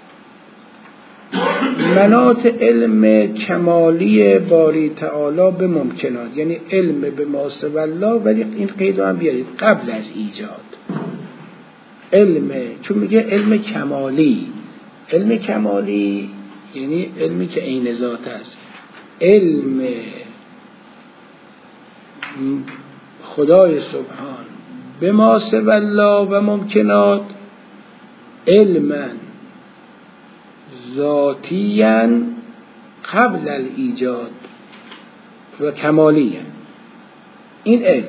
مناط علم کمالی باری تعالی به ممکنات، یعنی علم به ما سوی الله، ولی این قید هم بیارید قبل از ایجاد. علم، چون میگه علم کمالی، علم کمالی یعنی علمی که عین ذات است. علم خدای سبحان به ما سوی الله و ممکنات علما ذاتیاً قبل الایجاد و کمالیاً. این علم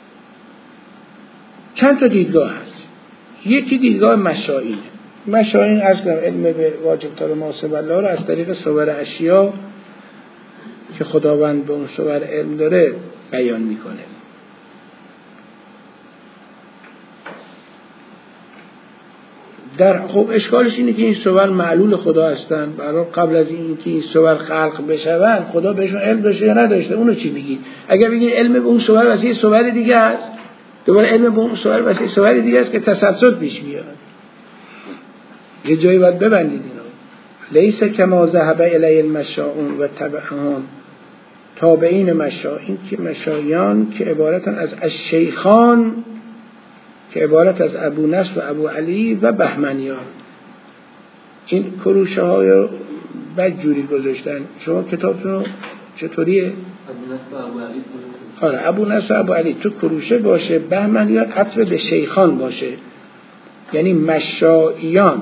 چند تا دیدگاه هست. یکی دیدگاه مشائین. مشائین از علم به واجب تر ما سوی الله رو از طریق صور اشیا که خداوند به اون صور علم داره بیان میکنه. در خب اشکالش اینه که این صور معلول خدا هستن، برای قبل از این که این صور خلق بشون خدا بهشون علم داشته یا نداشته؟ اونو چی میگی؟ اگر بگین علم به اون صور واسه صور دیگه است، دوباره علم به اون صور واسه صور دیگه است که تسلسل پیش میاد. یه جایی باید ببندید اینو. لیس کما ذهب الی المشاؤون و تبعهم، تابعین مشائین که مشایان که عبارتن از الشیخان، که عبارت از ابو نصر و ابو علی و بهمنیان. این کروشه های رو بد جوری گذاشتن. شما کتابتون چطوریه؟ ابو نصر و ابو علی. آره ابو نصر و ابو علی تو کروشه باشه، بهمنیان عطف به شیخان باشه، یعنی مشایان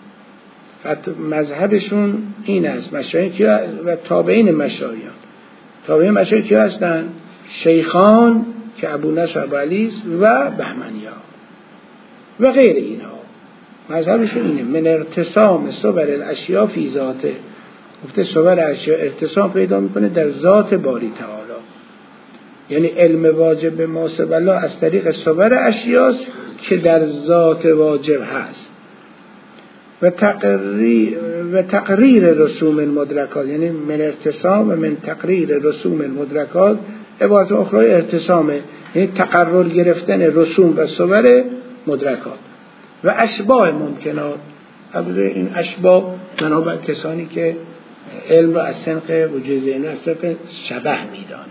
مذهبشون این است. مشایان کیا و تابعین مشایان. تابعین مشایان کیا هستن؟ شیخان که ابو نصر و ابو علی و بهمنیان و غیر اینها. مذهبشون اینه. من ارتسام صور الاشیاء فی ذاته، گفته صور اشیاء ارتسام پیدا میکنه در ذات باری تعالی، یعنی علم واجب به ما سوی الله از طریق صور اشیاست که در ذات واجب هست. و تقریر و تقریر رسوم المدرکات، یعنی من ارتسام و من تقریر رسوم المدرکات عبارت اخرى ارتسامه، یعنی تقرر گرفتن رسوم و صور مدرکات. و اشباح ممکنات، البته این اشباح بنابر کسانی که علم رو از سنخ وجود ذهنی از سنخ شبه میدان.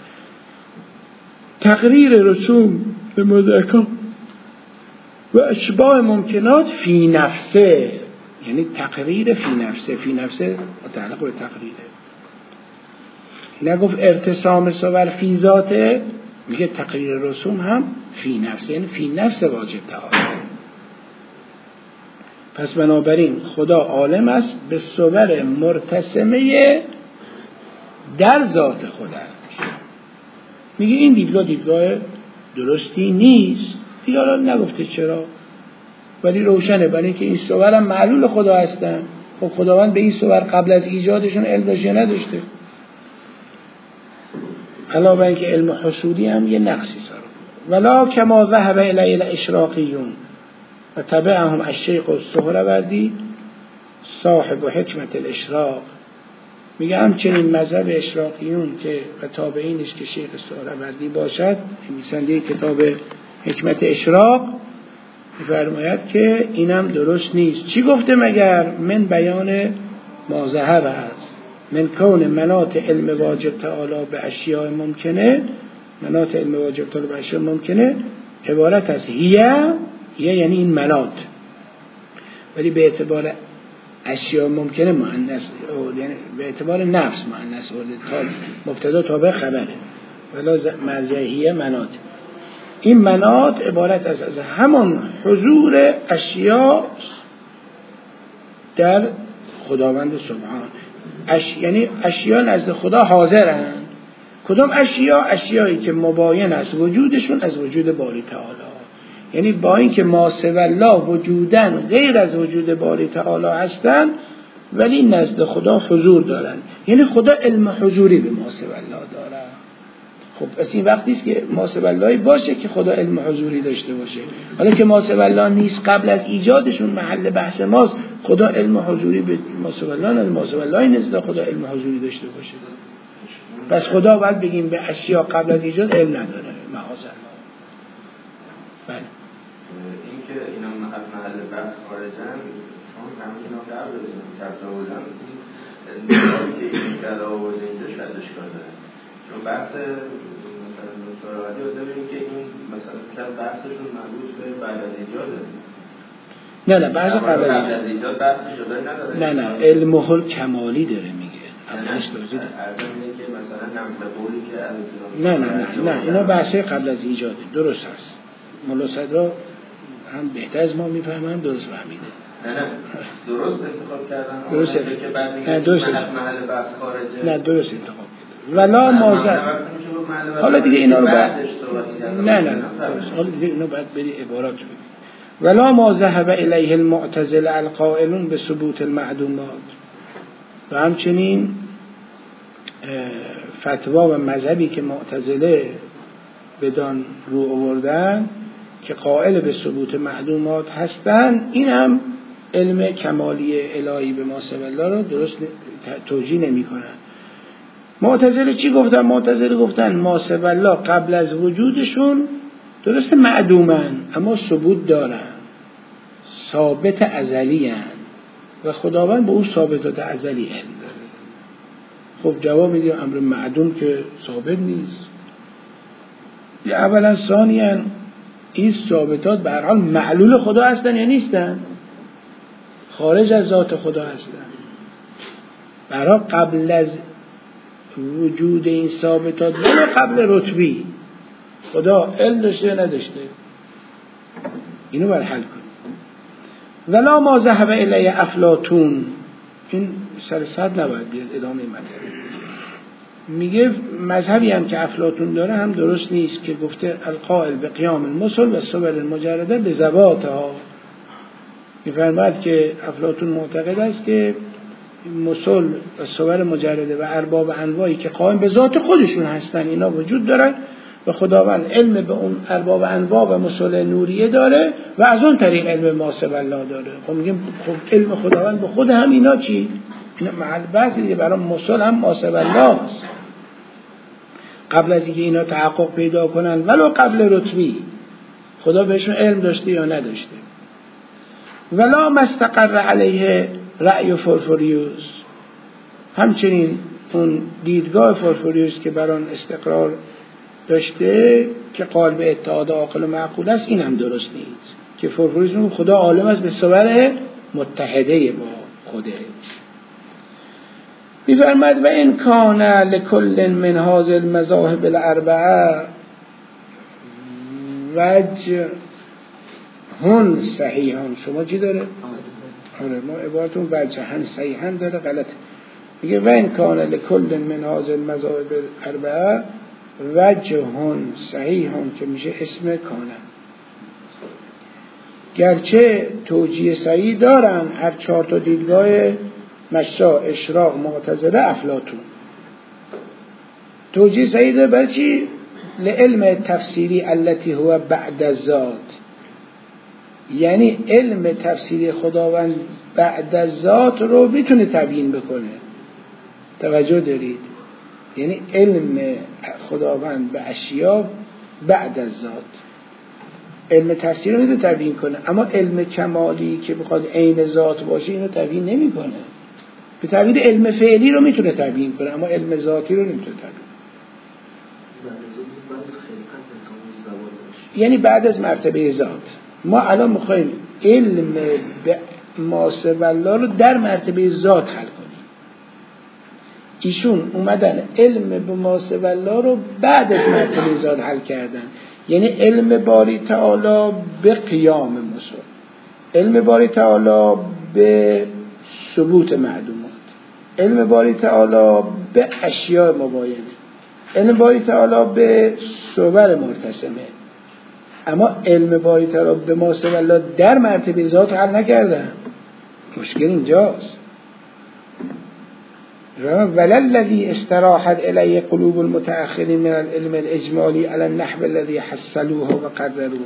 تقریر رسوم به مدرکات و اشباح ممکنات فی نفسه، یعنی تقریر فی نفسه. فی نفسه متعلق به تقریره. نگفت ارتسام صور فی ذاته، میگه تقریر رسوم هم فی نفسه، یعنی فی نفس واجب تعالی. پس بنابراین خدا عالم است به صور مرتسمه در ذات خدا. میگه این دیدگاه دیدگاه درستی نیست. دیگه نگفته چرا، ولی روشنه، برای اینکه این صور هم معلول خدا هستن. خب خداوند به این صور قبل از ایجادشون علم داشته نداشته؟ علاوه بر اینکه علم حصولی هم یه نقصی سر ولا کما ذهب الی الاشراقیون و تبعهم الشیخ السهروردی صاحب حکمت الاشراق. میگه همچنین مذهب اشراقیون که و تابعینش که شیخ سهروردی باشد، نویسنده کتاب حکمت اشراق، میفرماید که اینم درست نیست. چی گفته مگر؟ من بیان ما ذهب است من کون مناط علم واجب تعالی به اشیاء ممکنه، مناط علم واجب تعالی به اشیاء ممکنه عبارت از هیه، هیه یعنی این مناط، ولی به اعتبار اشیاء ممکنه مؤنث، یعنی به اعتبار نفس مؤنث، مبتدا تابع خبره، ولی مرجعیه مناط. این مناط عبارت از از همون حضور اشیاء در خداوند سبحان. اش... یعنی اشیاء نزد خدا حاضرن. کدام اشیاء؟ اشیایی که مباین است وجودشون از وجود باری تعالی، یعنی با اینکه ما سوی الله وجودن غیر از وجود باری تعالی هستن ولی نزد خدا حضور دارن، یعنی خدا علم حضوری به ما سوی الله داره. خب پس این وقتی است که ما سوی الله باشه که خدا علم حضوری داشته باشه. حالا که ما سوی الله نیست، قبل از ایجادشون محل بحث ماست، خدا علم حضوری به ما سوی الله نه، ما سوی الله نیست خدا علم حضوری داشته باشه. پس خدا باید بگیم به اشیاء قبل از ایجاد علم نداره، معاذالله. بله این که اینا محل بحث خارجن، چون همین اینا قبل بزنیم کبتا بودن این که این در آورده اینجا شدش کرده، چون بحث مثلا نصارعادی رو داریم که این مثلا بحثشون مربوط به بعد از ایجاده. نه نه بحث قبل از ایجاد بحث جدایی نداره. نه نه علم حل کمالی داره میگه. اولش توضیح ده. نه نه نه نه اینا بحث قبل از ایجاده، درست هست. مولا صدرا هم بهتر از ما میفهمه، هم درست فهمیده. نه نه درست انتخاب کردن. درست که بعد میگه درست محل بحث خارجه. نه درست انتخاب کردن. ولا مازه. حالا دیگه اینا رو بعد نه نه حالا دیگه اینا بعد بری عبارات رو ببین. ولا ما ذهب الیه المعتزله القائلون به ثبوت المعدومات. و همچنین فتوا و مذهبی که معتزله بدان رو آوردن که قائل به ثبوت معدومات هستن، این هم علم کمالی الهی به ما سوی الله رو درست توجیه نمی کنن. معتزله چی گفتن؟ معتزله گفتن ما سوی الله قبل از وجودشون درست معدومن اما ثبوت دارن، ثابت ازلی هن و خداوند به اون ثابتات ازلی علم داره. خب جواب میدیم امر معدوم که ثابت نیست. یا اولا ثانیاً این ثابتات به هر حال معلول خدا هستن یا نیستن؟ خارج از ذات خدا هستن. برای قبل از وجود این ثابتات ولی قبل رتبی خدا علم داشته یا نداشته؟ اینو باید حل کنیم. ولا ما ذهب الیه افلاطون، این سر صد نباید بیاد ادامه مطلب. میگه مذهبی هم که افلاطون داره هم درست نیست که گفته القائل به قیام المثل و صور المجرده به ذواتها. میفرماید که افلاطون معتقد است که مثل و صور مجرده و ارباب انواعی که قائم به ذات خودشون هستن اینا وجود دارن و خداوند علم به اون ارباب انواع و مثل نوریه داره و از اون طریق علم ما سوی الله داره. خب میگیم خب علم خداوند به خود هم اینا چی؟ اینا محل بحث دیگه، برای مثل هم ما سوی الله است. قبل از اینکه اینا تحقق پیدا کنن ولو قبل رتبی خدا بهشون علم داشته یا نداشته. ولا مستقر علیه رأی فورفوریوس، همچنین اون دیدگاه فورفوریوس که بر آن استقرار داشته که قال به اتحاد عاقل و معقول است، این هم درست نیست که فورفوریوس میگه خدا عالم است به صور متحده با خودش. می‌فرماید و ان کان لکل من هذه المذاهب الاربعه وجه هن صحیحان. شما چی داره؟ آره ما عبارتون وجه هن صحیحان داره، غلطه. میگه و ان کان لکل من هذه المذاهب الاربعه وجه هن صحیحان که میشه اسم کانه، گرچه توجیه صحیح دارن هر چهار تا دیدگاه مشا، اشراق، معتزله، افلاطون. توجیه صحیح برای چی؟ لعلم تفسیری التي هو بعد الذات، یعنی علم تفسیری خداوند بعد از ذات رو میتونه تبیین بکنه. توجه دارید؟ یعنی علم خداوند به اشیا بعد از ذات، علم تفسیر رو میتونه تبیین کنه، اما علم کمالی که بخواد عین ذات باشه اینو تبیین نمیکنه. به تعبیر علم فعلی رو میتونه تبیین کنه اما علم ذاتی رو نمیتونه تبیین. یعنی بعد از مرتبه ذات. ما الان میخوایم علم به ما سوی الله رو در مرتبه ذات حل کنیم. ایشون اومدن علم به ما سوی الله رو بعد از مرتبه ذات حل کردن، یعنی علم باری تعالی به قیام مسل، علم باری تعالی به ثبوت معدومات، علم باری تعالی به اشیاء مباینه، علم باری تعالی به صور مرتسمه. اما علم باری تعالی به ما سوی الله در مرتبه ذات حل نکردن. مشکل اینجاست. وللذی استراحت الیه قلوب المتأخرین من العلم الاجمالی علی النحو الذی حصلوه و قرروه.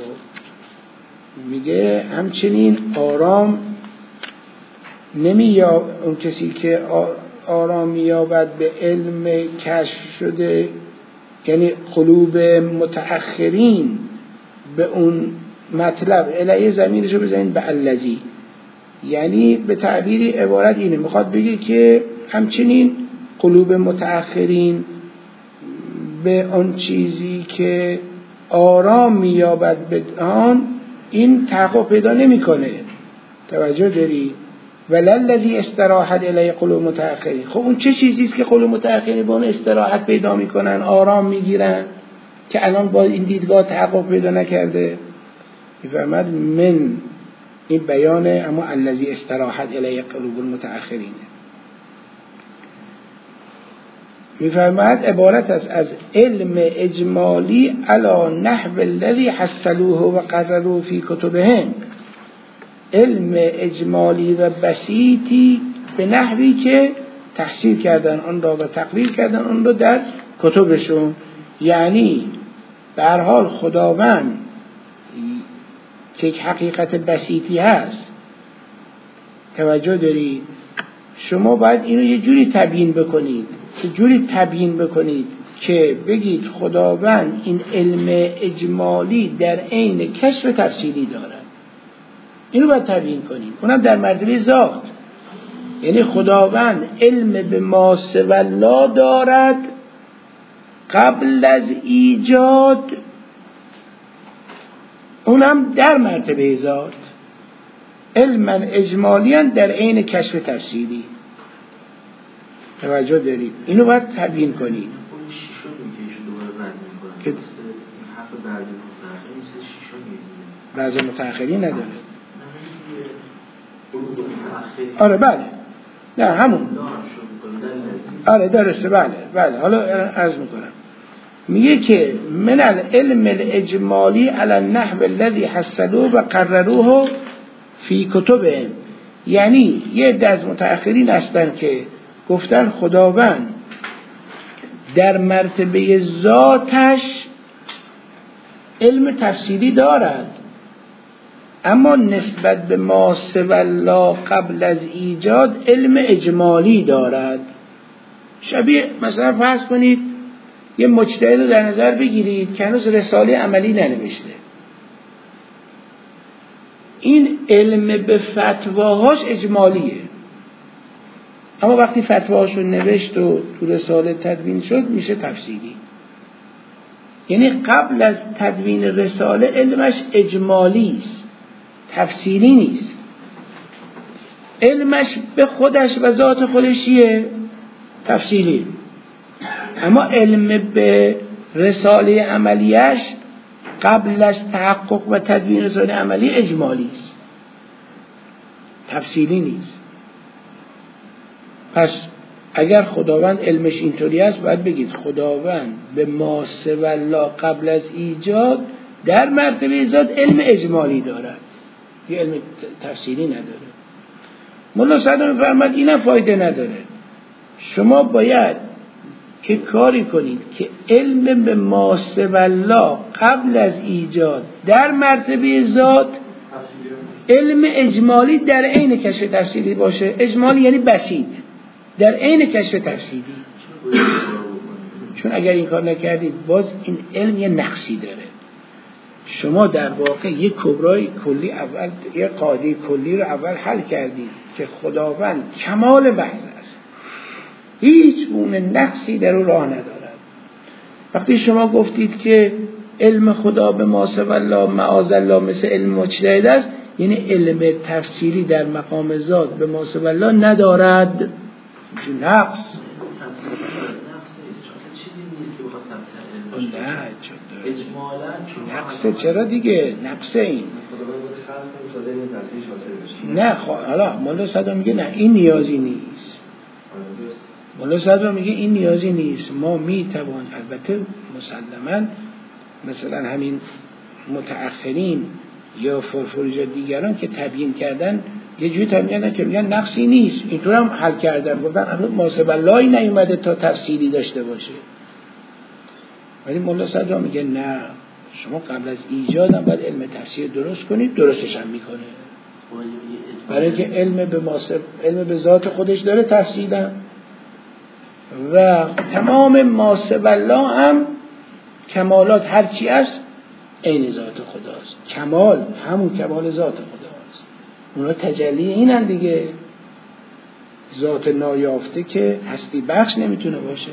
میگه همچنین آرام نمی‌یابد اون کسی که آرام می‌یابد به علم کشف شده، یعنی قلوب متأخرین به اون مطلب. الیه ضمیرشو بزنید به الذی، یعنی به تعبیری عبارت اینه، میخواد بگه که همچنین قلوب متأخرین به آن چیزی که آرام می‌یابد به آن این تحقق پیدا نمی‌کنه. توجه داری؟ وللذی استراحت الیه قلوب متأخرین. خب اون چه چیزی است که قلوب متأخرین به اون استراحت پیدا می‌کنن، آرام می‌گیرن، که الان با این دیدگاه تحقق پیدا نکرده؟ می‌فهمد من این بیانه، اما الذی استراحت الیه قلوب المتأخرین می‌فرماید عبارت است از علم اجمالی علی نحو الذی حصلوه و قرروه فی کتبهم، علم اجمالی و بسیطی به نحوی که تحصیل کردن آن را و تقریر کردن آن را در کتبشون. یعنی به هر حال خداوند که یک حقیقت بسیطی هست. توجه دارید؟ شما باید اینو یه جوری تبیین بکنید، یه جوری تبیین بکنید که بگید خداوند این علم اجمالی در عین کشف تفصیلی دارد. اینو باید تبیین کنید، اونم در مرتبه ذات. یعنی خداوند علم به ما سوی الله دارد قبل از ایجاد، اونم در مرتبه ذات، علما اجمالیاً در عین کشف تفصیلی. توجه دارید؟ اینو باید تبیین کنید. که بعضی متأخرین نداره. آره بله، نه همون، آره درسته، بله بله. حالا عرض میکنم، میگه که من العلم الاجمالی علی النحو الذی حصلوه و قرروه فی کتبهم. یعنی یه عده از متأخرین هستن که گفتن خداوند در مرتبه ذاتش علم تفصیلی دارد، اما نسبت به ما سوی الله قبل از ایجاد علم اجمالی دارد. شبیه مثلا فرض کنید یه مجتهد رو در نظر بگیرید که هنوز رساله عملی ننوشته، این علم به فتواهاش اجمالیه، اما وقتی فتواهاش رو نوشت و تو رساله تدوین شد میشه تفصیلی. یعنی قبل از تدوین رساله علمش اجمالی است، تفصیلی نیست. علمش به خودش و ذات خودشیه، تفصیلی. اما علم به رساله عملیش قبل از تحقق و تدوین رساله عملی اجمالی است، تفصیلی نیست. پس اگر خداوند علمش اینطوری است باید بگید خداوند به ما سوی الله قبل از ایجاد در مرتبه ذات علم اجمالی دارد، یه علم تفصیلی نداره. مولا صدر می‌فرماید اینم فایده نداره. شما باید که کاری کنید که علم به ما سوی الله قبل از ایجاد در مرتبه ذات علم اجمالی در عین کشف تفصیلی باشه. اجمالی یعنی بسیط در عین کشف تفصیلی. چون اگر این کار نکردید باز این علم یه نقصی داره. شما در واقع یک کبرای کلی اول، یک قاعده کلی رو اول حل کردید که خداوند کمال محض است، هیچ گونه نقصی در او راه ندارد. وقتی شما گفتید که علم خدا به ما سوی الله معاذ الله مثل علم مجتهد است، یعنی علم تفسیری در مقام ذات به ما سوی الله ندارد. نقص نقصه چرا دیگه نقصه این نه. حالا مولا صدرا میگه نه این نیازی نیست. مولا صدرا میگه این نیازی نیست. ما میتوان البته مسلما مثلا همین متأخرین یا فرفوریجا دیگران که تبیین کردن یه جوری تبیین کردن که میگن نقصی نیست، اینطور هم حل کردن، گفتن ما سوی الله نیومده تا تفصیلی داشته باشه. ولی مولا صدرا میگه نه، شما قبل از ایجاد هم باید علم تفسیر درست کنید، درستش هم میکنه. برای اینکه علم به ماسب علم به ذات خودش داره تفصیلا و تمام ما سوی الله هم کمالات هرچی است عین ذات خداست. کمال همون کمال ذات خداست. اونا تجلی اینن دیگه. ذات نایافته که هستی بخش نمیتونه باشه.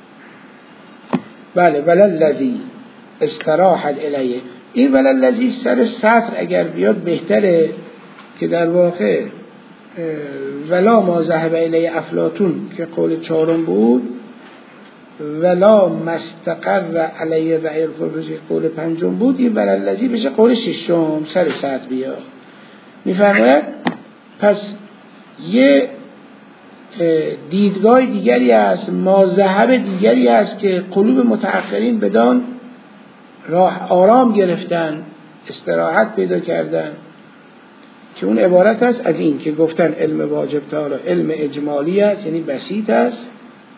بله وللذی استراحت الیه. این وللذی سر سطر اگر بیاد بهتره که در واقع ولا ما ذهب الیه افلاطون که قول چهارم بود، ولا مستقر علیه رأی الفرفوش قول پنجم بود، این وللذی بشه قول ششم سر سطر بیاد. میفرماید پس یه دیدگاه دیگری است، ماذهب دیگری است که قلوب متأخرین بدان راه آرام گرفتن، استراحت پیدا کردن، که اون عبارت است از این که گفتن علم واجب تعالی علم اجمالی است، یعنی بسیط است،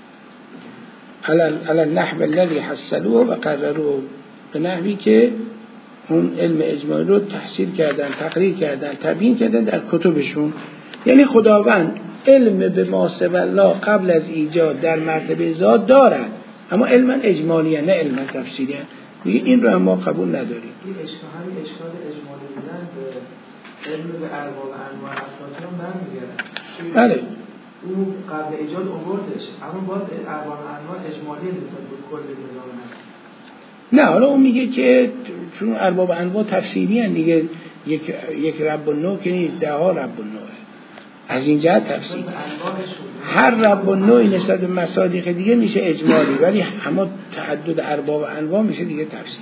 علی النحو الذی حصلوه و قرروه، به نحوی که اون علم اجمالی رو تحصیل کردن، تقریر کردن، تبیین کردن در کتبشون. یعنی خداوند علم به ما سوی الله قبل از ایجاد در مرتبه ذات دارد، اما علم اجمالی نه علم تفسیری. میگه این رو هم ما قبول نداریم. این اشکال همین اشکال اجمالی بودن به علم به ارباب انواع افلاطون برمیگرده. بله اون قبل ایجاد آوردش، اما باز ارباب انواع اجمالی نسبت به کل نظام هست. نه حالا اون میگه که چون ارباب انواع تفسیری ان دیگه، یک یک رب النوع که نیست، ده ها رب النوع. از این جهت تفسیر هر رب النوعی نسبت به مصادیق دیگه میشه اجمالی، ولی اما تعدد ارباب انواع میشه دیگه تفسیر.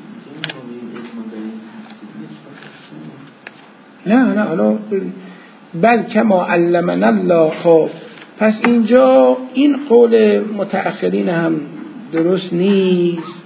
نه نه حالا بل کما علمنا الله. خب پس اینجا این قول متأخرین هم درست نیست،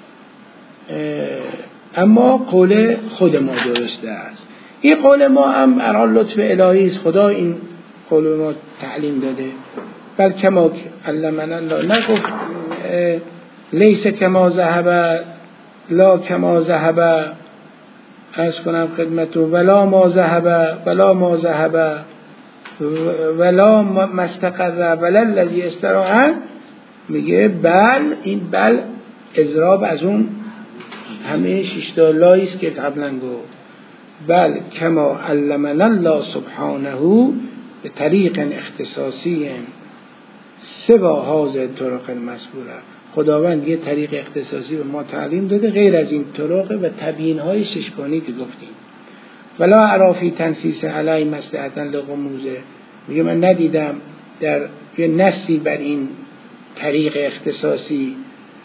اما قول خود ما درسته است. این قول ما هم ارال لطف الهی است، خدا این قول ما تعلیم داده. بل کما علمنا الله، نگفت لیس کما ذهب لا کما ذهب، عرض کنم خدمتو ولا ما ذهب ولا ما ذهب ولا مستقر ولا الذی استراحت. میگه بل، این بل اضراب از اون همه شش لایی است که قبلا گفت. بل کما علمنا الله سبحانه به طریق اختصاصی سوا هذه طرق المذکوره. خداوند یه طریق اختصاصی به ما تعلیم داده غیر از این طرق و تبیین های ششگانی که گفتیم. ولا عرافی تنسیس علی مصلحتا لغموزه. میگه من ندیدم در یه نصی بر این طریق اختصاصی.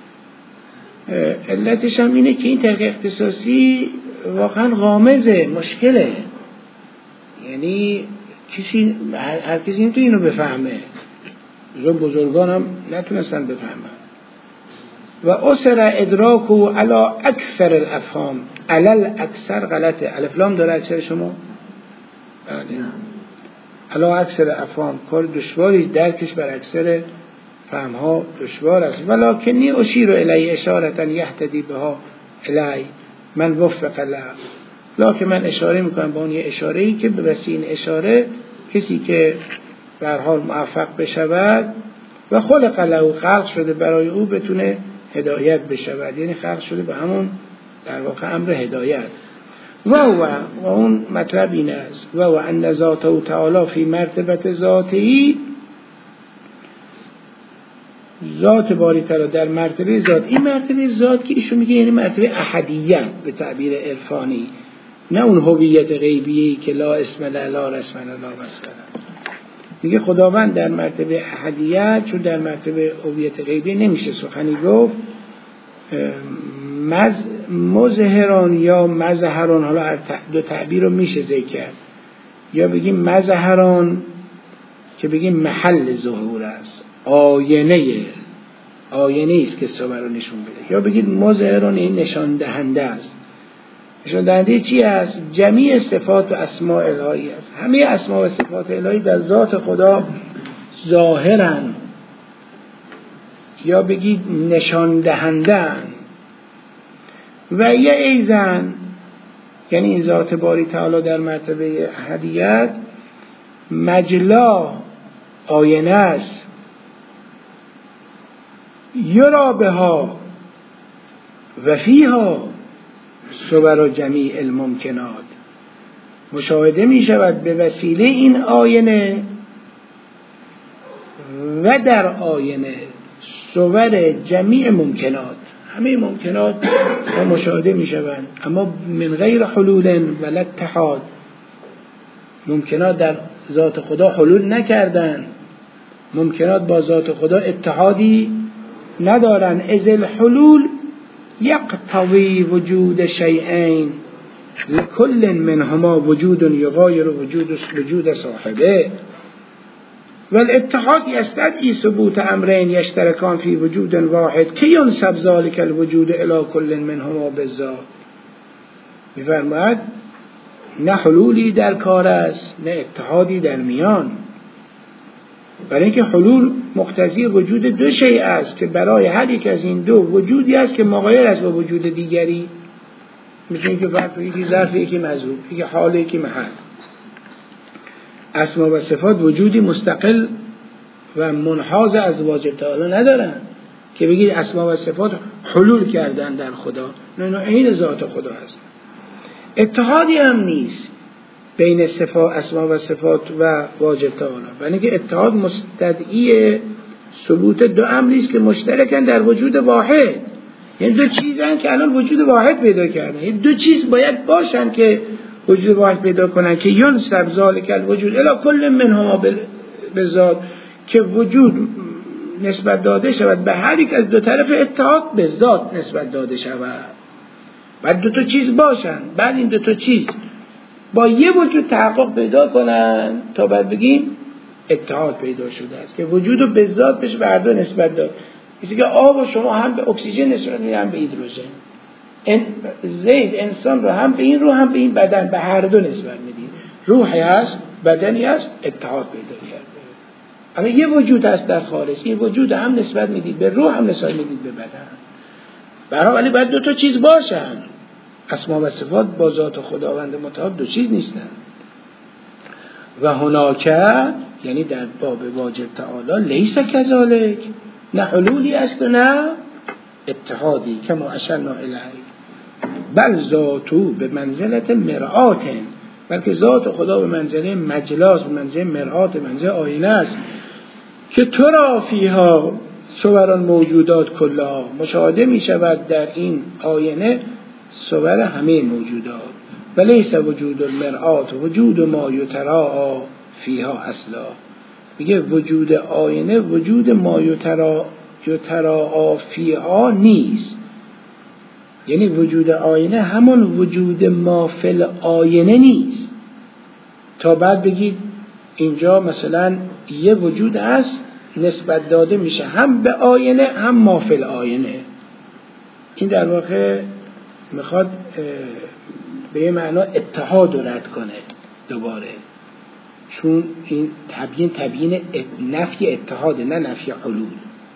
علتش هم اینه که این طریق اختصاصی واقعا غامضه، مشکله، یعنی کسی هر کسی نمیتونه اینو بفهمه، بزرگان هم نتونستن بفهمن. و اسر ادراکو علا اکثر الافهام، علل اکثر غلطه، الف لام داره اکثر شما علا اکثر افهام، کار دشواری درکش بر اکثر فهمها دشوار است. ولکنی اشیر الی اشارتا یهتدی بها الی من وفق له، لکن من اشاره میکنم با اون یه اشاره‌ای که به وسیله اشاره کسی که به هر حال موفق بشود و خلق له خلق شده برای او بتونه هدایت بشود، یعنی خلق شده به همون در واقع امر هدایت. و و و اون مطلب این است و و ان ذاته تعالی فی مرتبه ذاتی، ذات باری تعالی در مرتبه ذات، این مرتبه ذات که ایشون میگه یعنی مرتبه احدیت به تعبیر عرفانی، نه اون هویت غیبی که لا اسم لا لا رسم لا وصف لا. میگه خداوند در مرتبه احدیت، چون در مرتبه هویت غیبی نمیشه سخنی گفت، مز مظهران یا مظهران، حالا هر دو تعبیر رو میشه ذکر کرد، یا بگیم مظهران که بگیم محل ظهور است، آینه آینه است که صبر رو نشون بده، یا بگید مظهران این نشان دهنده است. نشان دهنده چی است؟ جمیع صفات و اسماء الهی است. همه اسماء و صفات الهی در ذات خدا ظاهرن، یا بگید نشان دهندن. و یه ایزن، یعنی این ذات باری تعالی در مرتبه احدیت مجلا آینه است، یرا بها و فیها صور جمیع الممکنات، مشاهده می شود به وسیله این آینه و در آینه صور جمیع ممکنات، همه ممکنات و مشاهده می شوند، اما من غیر حلول ولا اتحاد. ممکنات در ذات خدا حلول نکردن، ممکنات با ذات خدا اتحادی ندارن. از الحلول یقتضی وجود شیئین لکل منهما وجود یغایر وجود وجود صاحبه، والاتحاد یستدعی ثبوت امرین یشترکان فی وجود واحد که ینسب ذلک الوجود الی کل منهما بالذات. می‌فرماید نه حلولی در کار است نه اتحادی در میان، برای اینکه حلول مقتضی وجود دو شیء است که برای هر یک از این دو وجودی است که مغایر است با وجود دیگری، مثل اینکه فرق یکی ظرف یکی مظروف، یکی حال یکی محل. اسما و صفات وجودی مستقل و منحاز از واجب تعالی ندارن که بگید اسما و صفات حلول کردن در خدا، نه نه عین ذات خدا هست. اتحادی هم نیست بین صفات اسما و صفات و واجب تعالی، یعنی که اتحاد مستدعی ثبوت دو امری است که مشترکن در وجود واحد، یعنی دو چیزن که الان وجود واحد پیدا کردن، یعنی دو چیز باید باشن که وجود واحد پیدا کنن که ینسب ذلک الوجود الی کل منهما بالذات، که وجود نسبت داده شود به هر یک از دو طرف اتحاد به ذات نسبت داده شود. بعد دو تا چیز باشن، بعد این دو تا چیز با یه وجود تحقق پیدا کنن تا بعد بگیم اتحاد پیدا شده است که وجود رو به ذات بشه به هر دو نسبت داد. کسی که آب و شما هم به اکسیژن نسبت میدید هم به هیدروژن، ان زید انسان رو هم به این روح هم به این بدن به هر دو نسبت میدید، روحی هست بدنی هست، اتحاد پیدا کرده. اما یه وجود هست در خارج، این وجود هم نسبت میدید به روح هم نسبت میدید به بدن، برای ولی باید دو تا چیز باشن. اسما و صفات با ذات خداوند متعال دو چیز نیستن. و هناکه یعنی در باب واجب تعالی لیس کذالک، نه حلولی است و نه اتحادی که ما اشرنا الیه، بل ذاتو به منزلت مرآت، بلکه ذات خدا به منزله مجلاس، به منزله مرآت، به منزله آینه است که تو را فیها صوران موجودات کلها، مشاهده می شود در این آینه صور همه موجودات. ولیس وجود المرآت وجود ما یتراء فیها اصلا، میگه وجود آینه وجود ما یتراء یتراء فیها نیست، یعنی وجود آینه همون وجود ما فی الآینه نیست. تا بعد بگید اینجا مثلا یه وجود هست نسبت داده میشه هم به آینه هم ما فی الآینه، این در واقع میخواد به یه معنا اتحاد رو رد کنه دوباره، چون این تبیین تبیین نفی اتحاده نه نفی حلول.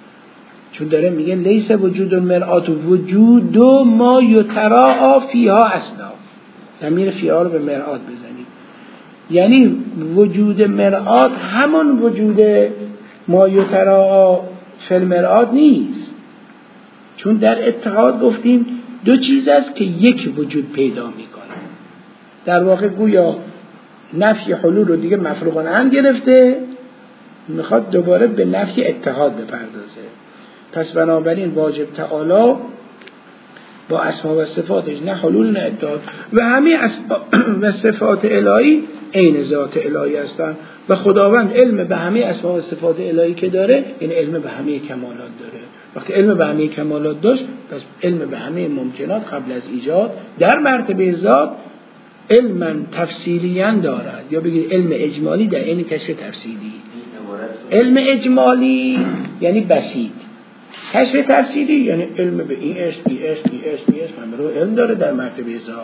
چون داره میگه لیس وجود المرآت وجود ما یتراء فیها اصلا، ضمیر فیها رو به مرآت بزنید، یعنی وجود مرآت همون وجود ما یتراء فی المرآت نیست، چون در اتحاد گفتیم دو چیز است که یک وجود پیدا میکنه. در واقع گویا نفی حلول رو دیگه مفروغانه هم گرفته، میخواد دوباره به نفی اتحاد بپردازه. پس بنابراین واجب تعالی با اسما و صفاتش نه حلول نه اتحاد و همه اسما و صفات الهی عین ذات الهی هستن و خداوند علم به همه اسما و صفات الهی که داره این علم به همه کمالات داره. وقتی علم به همه کمالات داشت پس علم به همه ممکنات قبل از ایجاد در مرتبه ذات علما تفصیلیاً دارد، یا بگید علم اجمالی در این کشف تفصیلی. علم اجمالی یعنی بسیط، کشف تفصیلی یعنی علم به این اسم بی اسم بی اسم بی اسم همه رو علم داره در مرتبه ذات.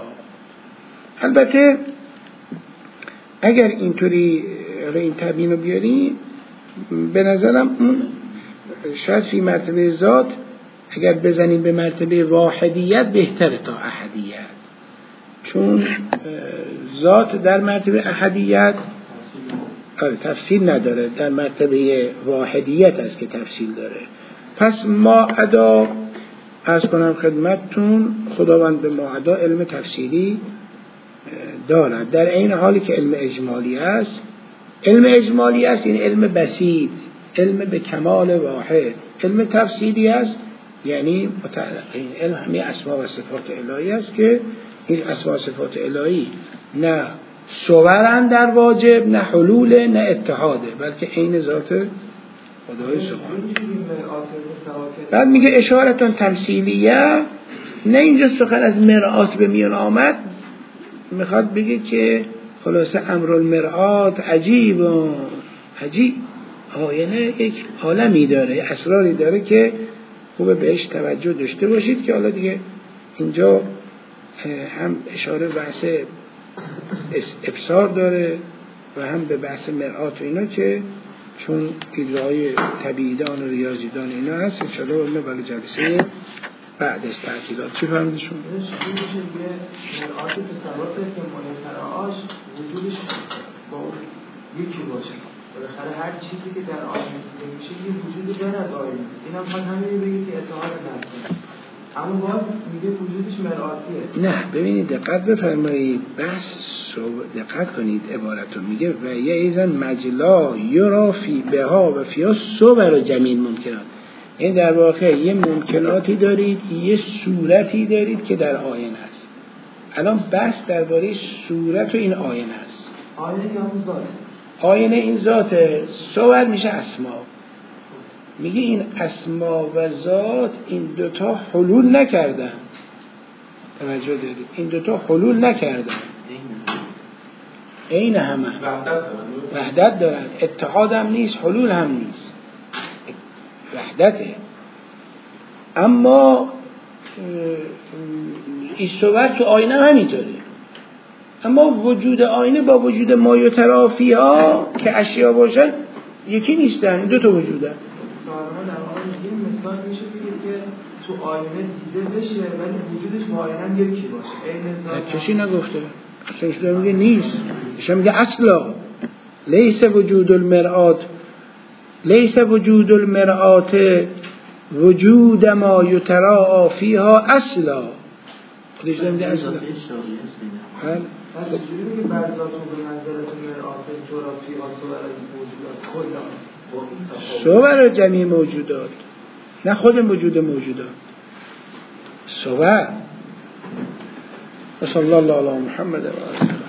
البته اگر اینطوری این تبیین رو بیاریم به نظرم شاید فی مرتبه ذات اگر بزنیم به مرتبه واحدیت بهتره تا احدیت، چون ذات در مرتبه احدیت آره تفصیل نداره، در مرتبه واحدیت است که تفصیل داره. پس ما ادا عرض کنم خدمتتون خداوند به ما ادا علم تفصیلی دارد، در این حالی که علم اجمالی است. علم اجمالی است این علم بسیط، علم به کمال واحد. علم تفصیلی است یعنی متعلق این علم همه اسما و صفات الهی است که این اسما و صفات الهی نه صورن در واجب، نه حلول، نه اتحاده، بلکه عین ذات خدای سبحانه. بعد میگه اشارتون تمثیلیه، نه اینجا سخن از مرآت به میان آمد، میخواد بگه که خلاصه امر المرآت عجیب عجیب آینه یک عالمی داره، اسراری داره که خوبه بهش توجه داشته باشید که حالا دیگه اینجا هم اشاره بحث ابصار داره و هم به بحث مرآت و اینا که چون ایده‌های طبیعیدان و ریاضیدان اینا هست انشاءالله علمه برای جلسه بعدش تعطیلات. چی فهمیدی شما؟ مرآت به ثبات که منفرعاش وجودش با یکی باشه، بالاخره هر چیزی که در آینه دیده میشه یه وجودی غیر از آینه است. این هم خواهد همین بگید که اتحاد نکنه، اما باز میگه وجودش مرآتیه. نه ببینید دقت بفرمایید، بحث دقت کنید عبارتو میگه و یه ایزن مجلا یرا فی بها و فیها صور جمیل ممکنات، این در واقع یه ممکناتی دارید یه صورتی دارید که در آینه است. الان بحث درباره صورت و این آینه است. آینه که همون ذاته، آینه این ذاته، صور میشه اسما. میگه این اسما و ذات این دوتا حلول نکردن، توجه دارید این دوتا حلول نکردن، عین همه وحدت دارن، اتحاد هم نیست حلول هم نیست، وحدته. اما این صورت تو آینه هم همینطوره، اما وجود آینه با وجود ما یتراء فیها که اشیا باشن یکی نیستن، دو تا وجودن. سوالما در واقع این مثال میشه که تو آینه دیده بشه ولی وجودش با آینه هم یکی باشه. کسی نگفته، اصلا شده میگه نیست، شما میگه اصلا لیس وجود المرآت لیس وجود المرآت وجود ما یتراء فیها اصلا، خودش نمیده اصلا. پس چجوری میگه بعض ذاتون به منزلت مرآت جرا فیها صور موجودات کلا صور جمیع موجودات، نه خود موجود موجودات، صور. صلی الله علی محمد و آله